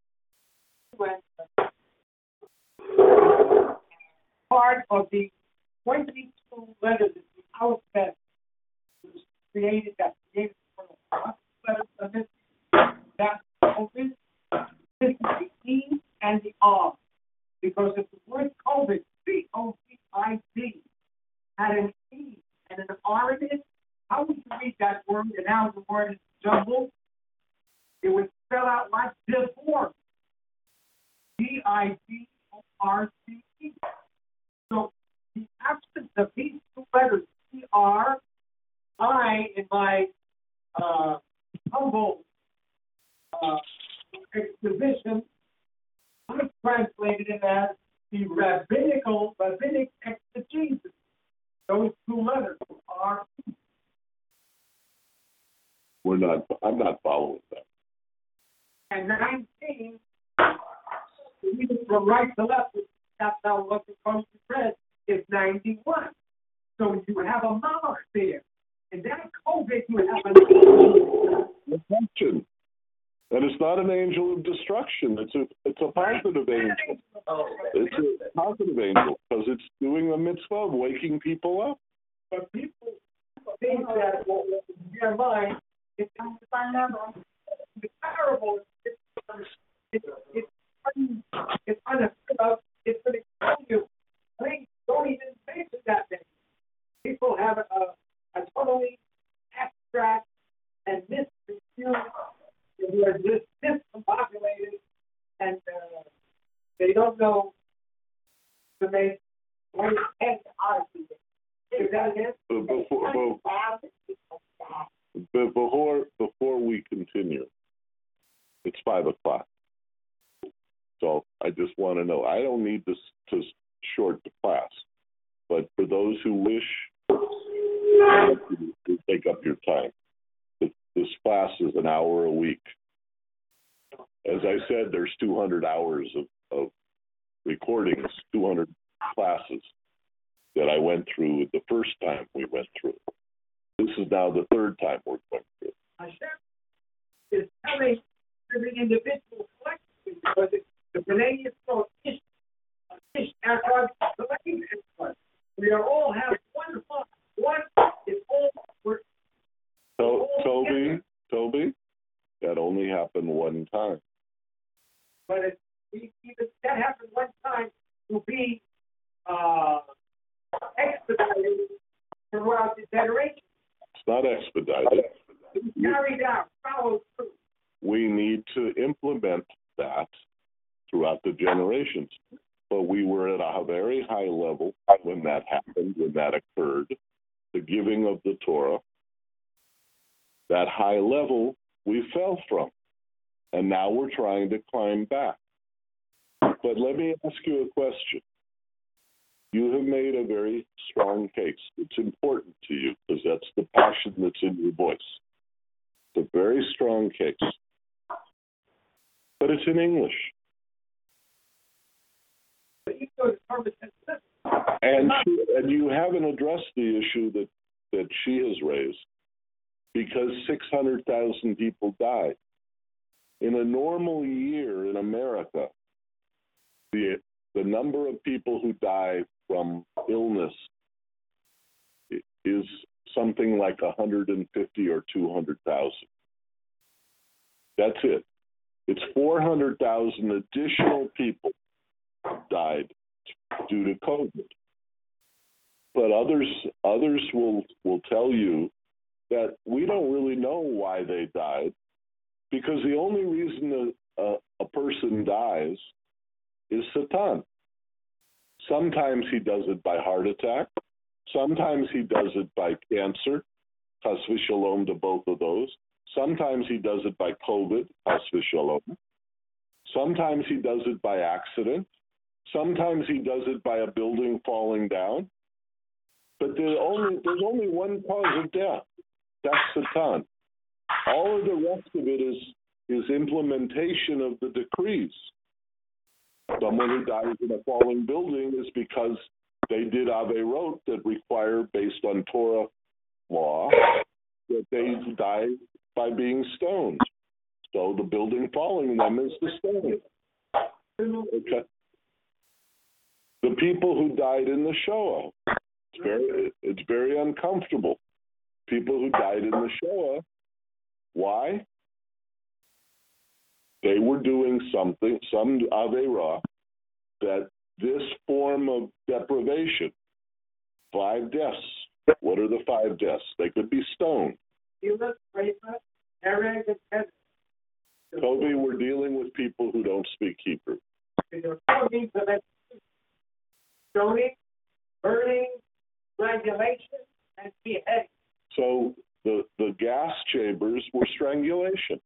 part of the twenty-two letters in the alphabet was created, that created for the letters of this, that's COVID, this is the E and the R. Because if the word COVID, C O V I D, had an E and an R in it, how would you read that word? And now the word is jumbled. It would spell out like divorce. D I V O R C E. So the absence of these two letters, C R, I, in my uh, humble uh, exposition, I translated it as the rabbinical, rabbinic exegesis. Those two letters are. We're not. I'm not following that. And nineteen, even from right to left, that's how what the country says, is ninety-one. So you have a monarch there. And then COVID, you have a Destruction. And it's not an angel of destruction. It's a it's a positive angel. It's a positive angel because it's doing the mitzvah of waking people up. But people think that well, in their mind, it's it's terrible. It's it's it's un, it's unheard of. It's going to kill you. Please don't even face it that way. People have a, a totally abstract and misconstrued. They're just discombobulated, and uh, they don't know to make one head out of it. Is that it? Before, before, before we continue, it's five o'clock. So I just want to know, I don't need this to short the class, but for those who wish to take up your time, this class is an hour a week. As I said, there's two hundred hours of, of recordings, two hundred classes that I went through the first time we went through. This is now the third time we're going through. Hashem is telling every individual collectively because it's the B'nai Yisrael Ish, Ish, Echad, B'nai Yisrael. We are all have one heart. One is all we're To- Toby, Toby, that only happened one time. But it, we, even that happened one time to be uh, expedited throughout the generation. It's not expedited. It was carried out, followed through. We need to implement that throughout the generations. But we were at a very high level when that happened, when that occurred, the giving of the Torah. That high level we fell from, and now we're trying to climb back. But let me ask you a question. You have made a very strong case. It's important to you because that's the passion that's in your voice. It's a very strong case. But it's in English. And, she, and you haven't addressed the issue that, that she has raised. Because six hundred thousand people died. In a normal year in America, the, the number of people who die from illness is something like one hundred fifty or two hundred thousand. That's it. It's four hundred thousand additional people died due to COVID. But others, others will, will tell you that we don't really know why they died, because the only reason a, a, a person dies is Satan. Sometimes he does it by heart attack. Sometimes he does it by cancer, chas v'shalom to both of those. Sometimes he does it by COVID, chas v'shalom. Sometimes he does it by accident. Sometimes he does it by a building falling down. But there's only, there's only one cause of death. That's Satan. All of the rest of it is, is implementation of the decrees. Someone who dies in a falling building is because they did Averot that require, based on Torah law, that they die by being stoned. So the building falling them is the stone. Okay. The people who died in the Shoah, it's very, it's very uncomfortable. People who died in the Shoah, why? They were doing something, some Averah, that this form of deprivation, five deaths. What are the five deaths? They could be stoned. Toby, we're dealing with people who don't speak Hebrew. Stoning, burning, strangulation, and beheading. So the, the gas chambers were strangulation.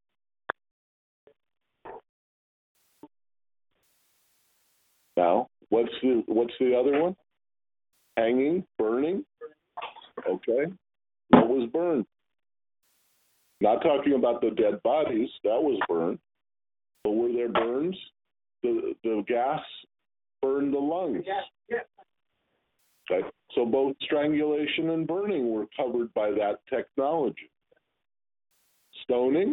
Now, what's the what's the other one? Hanging, burning. Okay. What was burned? Not talking about the dead bodies. That was burned. So were there burns? The the gas burned the lungs. Yeah, yeah. Okay. So both strangulation and burning were covered by that technology. Stoning?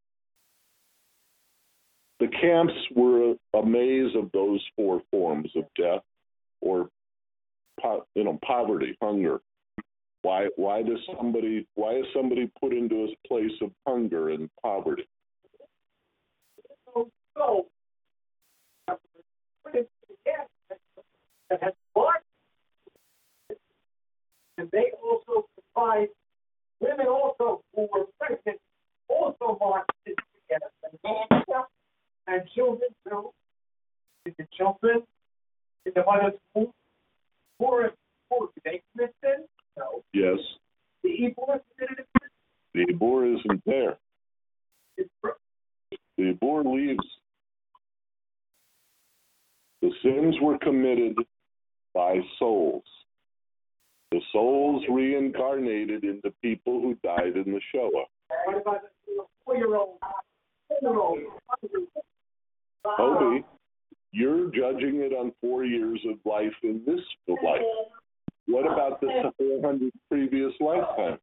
The camps were a maze of those four forms of death, or po- you know, poverty, hunger. Why why does somebody why is somebody put into a place of hunger and poverty? So, so put it together that has blood, and they also provide women also who were pregnant also marched it together, and, and children too. Did the children in the mother's womb were were they Christian? No. Yes, The evil is the Ebor isn't there. it's The Ebor leaves. The sins were committed by souls. The souls reincarnated into people who died in the Shoah. what about the four-year-old? Four-year-old. Toby, you're judging it on four years of life in this life. What about the four hundred previous lifetimes?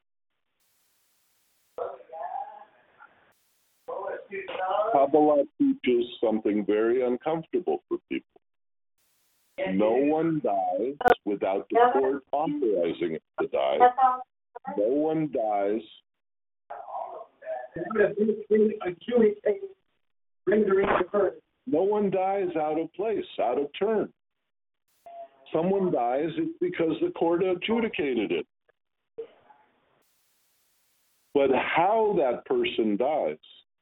Kabbalah teaches something very uncomfortable for people. No one dies without the court authorizing it to die. No one dies. A Jewish rendering the verdict. No one dies out of place, out of turn. Someone dies, it's because the court adjudicated it. But how that person dies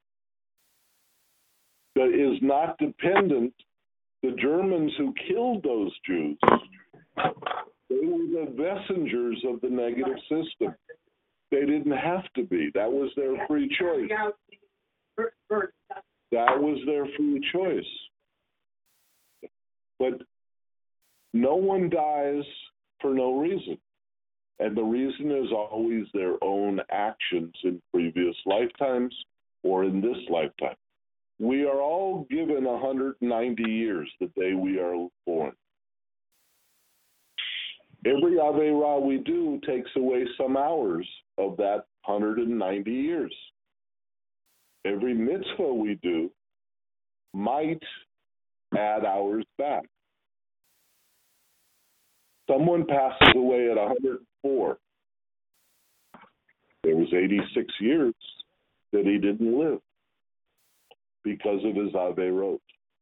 that is not dependent. The Germans who killed those Jews, they were the messengers of the negative system. They didn't have to be. That was their free choice. That was their free choice. But no one dies for no reason. And the reason is always their own actions in previous lifetimes or in this lifetime. We are all given one hundred ninety years the day we are born. Every Aveirah we do takes away some hours of that one hundred ninety years. Every mitzvah we do might add hours back. Someone passes away at one hundred four. There was eighty-six years that he didn't live because of his Aveirot.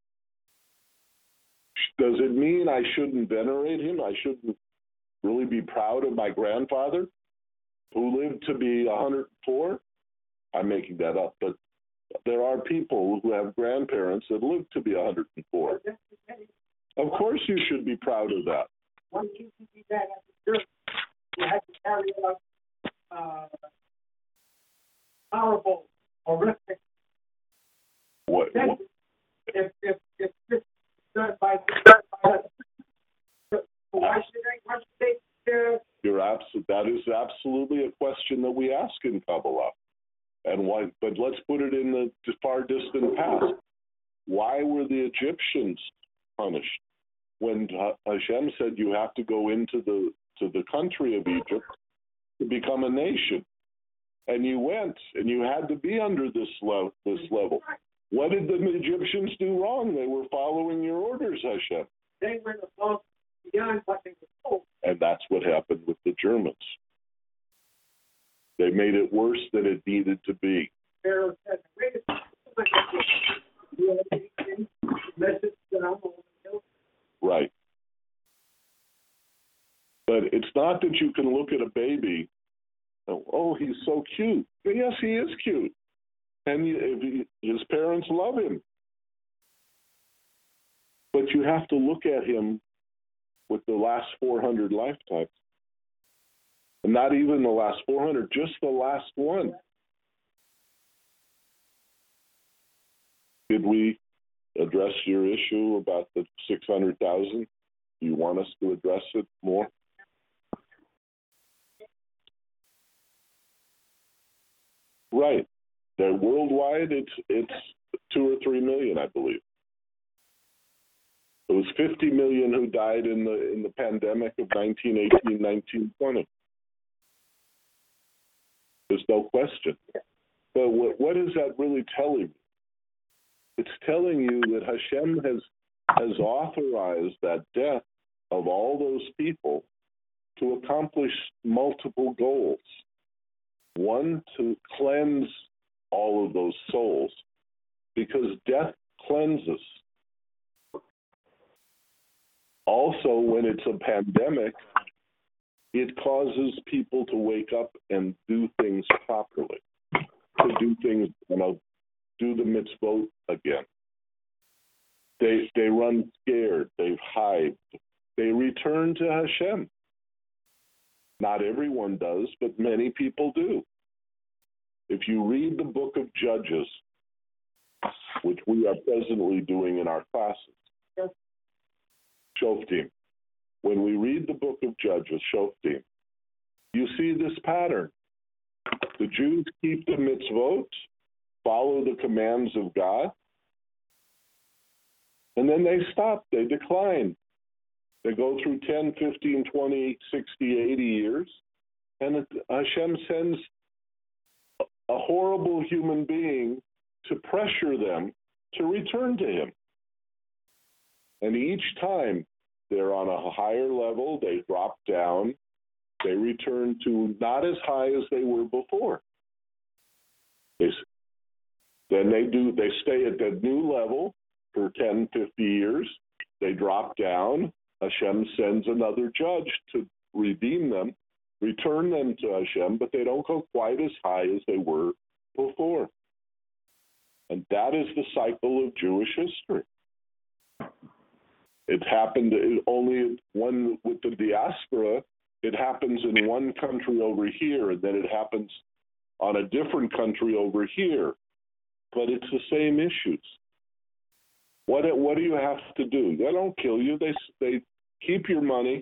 Does it mean I shouldn't venerate him? I shouldn't really be proud of my grandfather who lived to be one hundred four? I'm making that up, but there are people who have grandparents that lived to be one hundred four. Of course you should be proud of that. Once you do that as a church, you have to carry out uh, horrible, horrific. What, what? If if if this is done by done by us, so why should I? Why should they? Uh, You're abs- that is absolutely a question that we ask in Kabbalah. And why? But let's put it in the far distant past. Why were the Egyptians punished? When Hashem said you have to go into the to the country of Egypt to become a nation, and you went, and you had to be under this level. This level. What did the Egyptians do wrong? They were following your orders, Hashem. they went above beyond what they were told. And that's what happened with the Germans. They made it worse than it needed to be. Pharaoh said, "Wait a minute, message down." Right. But it's not that you can look at a baby, oh, he's so cute. Yes, he is cute. And he, his parents love him. But you have to look at him with the last four hundred lifetimes. And not even the last four hundred, just the last one. Did we address your issue about the six hundred thousand? Do you want us to address it more? Right. They're worldwide, it's it's two or three three million, I believe. It was fifty million who died in the in the pandemic of nineteen eighteen, nineteen twenty. There's no question. But what, what is that really telling you? It's telling you that Hashem has has authorized that death of all those people to accomplish multiple goals. One, to cleanse all of those souls, because death cleanses. Also, when it's a pandemic, it causes people to wake up and do things properly, to do things, you know, do the mitzvot again. They they run scared, they hide, they return to Hashem. Not everyone does, but many people do. If you read the book of Judges, which we are presently doing in our classes, Shoftim, when we read the book of Judges, Shoftim, you see this pattern. The Jews keep the mitzvot, follow the commands of God, and then they stop, they decline. They go through ten, fifteen, twenty, sixty, eighty years, and Hashem sends a horrible human being to pressure them to return to Him. And each time they're on a higher level, they drop down, they return to not as high as they were before. They, then they do, they stay at that new level for ten, fifty years, they drop down, Hashem sends another judge to redeem them, return them to Hashem, but they don't go quite as high as they were before. And that is the cycle of Jewish history. It happened only one with the diaspora. It happens in one country over here, and then it happens on a different country over here. But it's the same issues. What what do you have to do? They don't kill you. They they keep your money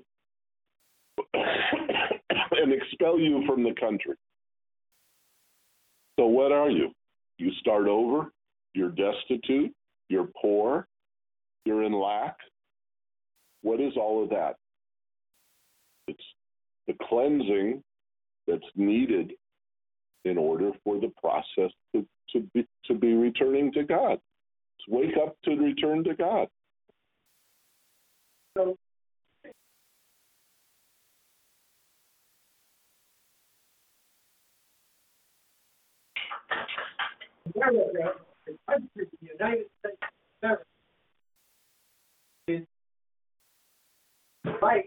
and expel you from the country. So what are you? You start over. You're destitute. You're poor. You're in lack. What is all of that? It's the cleansing that's needed in order for the process to, to be to be returning to God. To wake up to return to God. So, America, the country, the United States of America, is right.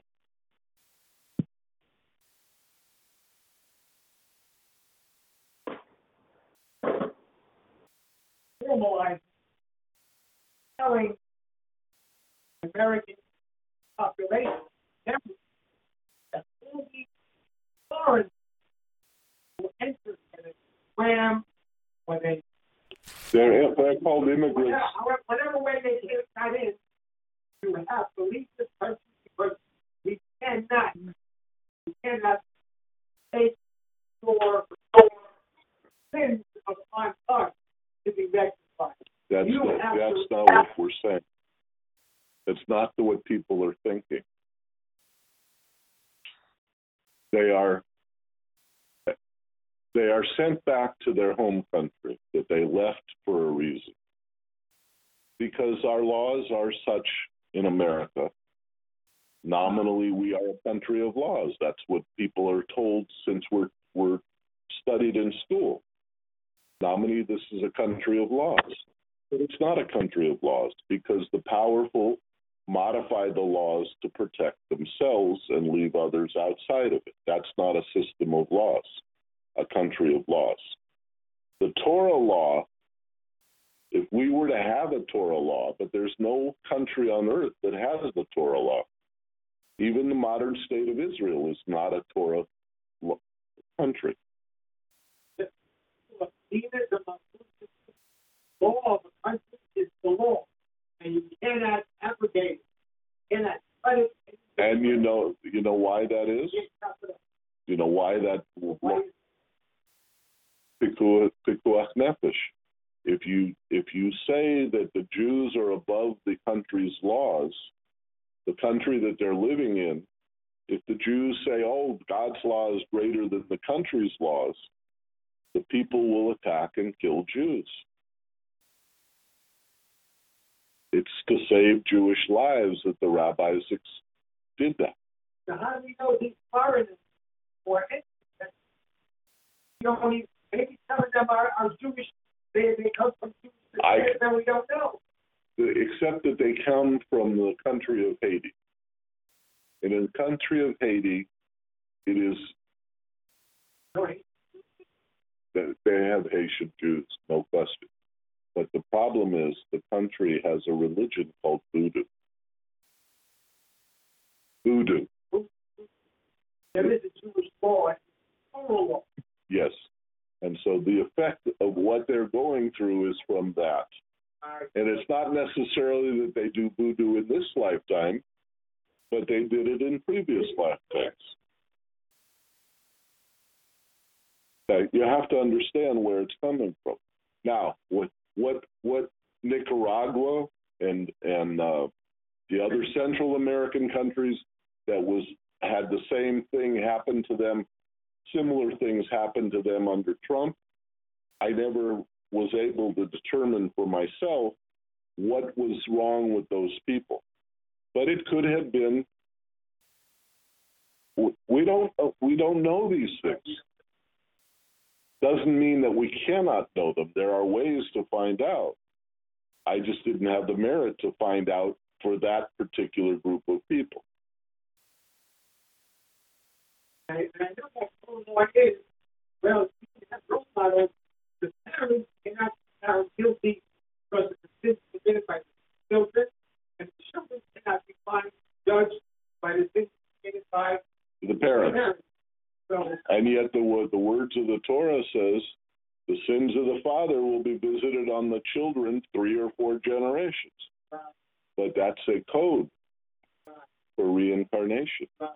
Normalizing, telling the American population that only foreign will enter in a swam when they They're, they're called immigrants. Whatever, whatever way they get that in, you have to leave this country because we cannot, we cannot take for sins of our heart to be rectified. That's You not, have that's to- not what we're saying. It's not the, what people are thinking. They are they are sent back to their home country that they left for a reason. Because our laws are such in America. Nominally, we are a country of laws. That's what people are told since we're we're studied in school. Nominally, this is a country of laws. But it's not a country of laws because the powerful modify the laws to protect themselves and leave others outside of it. That's not a system of laws, a country of laws. The Torah law, if we were to have a Torah law, but there's no country on earth that has the Torah law. Even the modern state of Israel is not a Torah country. Even the law of a country is the law, and you cannot abrogate it, cannot cut it. And you know, you know why that is? You know why that? Pikuach nefesh. If you if you say say that the Jews are above the country's laws, the country that they're living in, if the Jews say, oh, God's law is greater than the country's laws, the people will attack and kill Jews. It's to save Jewish lives that the rabbis ex- did that. Now, how do we know these foreigners or anything? You don't even, maybe some of them are, are Jewish. They, they come from Jewish descent, and we don't know. Except that they come from the country of Haiti. And in the country of Haiti, it is Right. that they have Haitian Jews, no question. But the problem is the country has a religion called Voodoo. Voodoo, There is a Jewish law, total law. yes. And so the effect of what they're going through is from that. Uh, And it's not necessarily that they do voodoo in this lifetime, but they did it in previous lifetimes. Okay, you have to understand where it's coming from. Now, what what what Nicaragua and and uh, the other Central American countries that was had the same thing happen to them, similar things happened to them under Trump. I never was able to determine for myself what was wrong with those people. But it could have been. We don't. We don't know these things. Doesn't mean that we cannot know them. There are ways to find out. I just didn't have the merit to find out for that particular group of people. And I know that total law is, well, you have role models. The parents cannot be found guilty because of the sins committed by the children, and the children cannot be found judged by the sins committed by The the parents. parents. So, And yet the, the words of the Torah says, the sins of the father will be visited on the children three or four generations. uh, But that's a code for reincarnation. uh,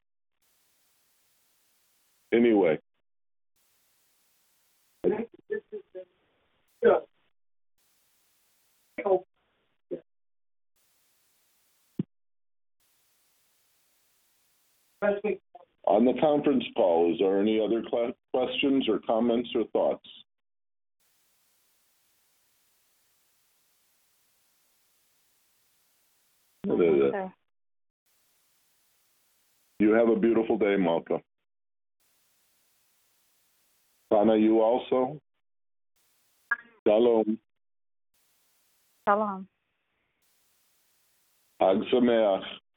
Anyway, I think this is the, you know, you know, yeah. Especially on the conference call, is there any other cl- questions or comments or thoughts? Okay. You have a beautiful day, Malka. Sana, you also? Shalom. Shalom. Hag Sameach.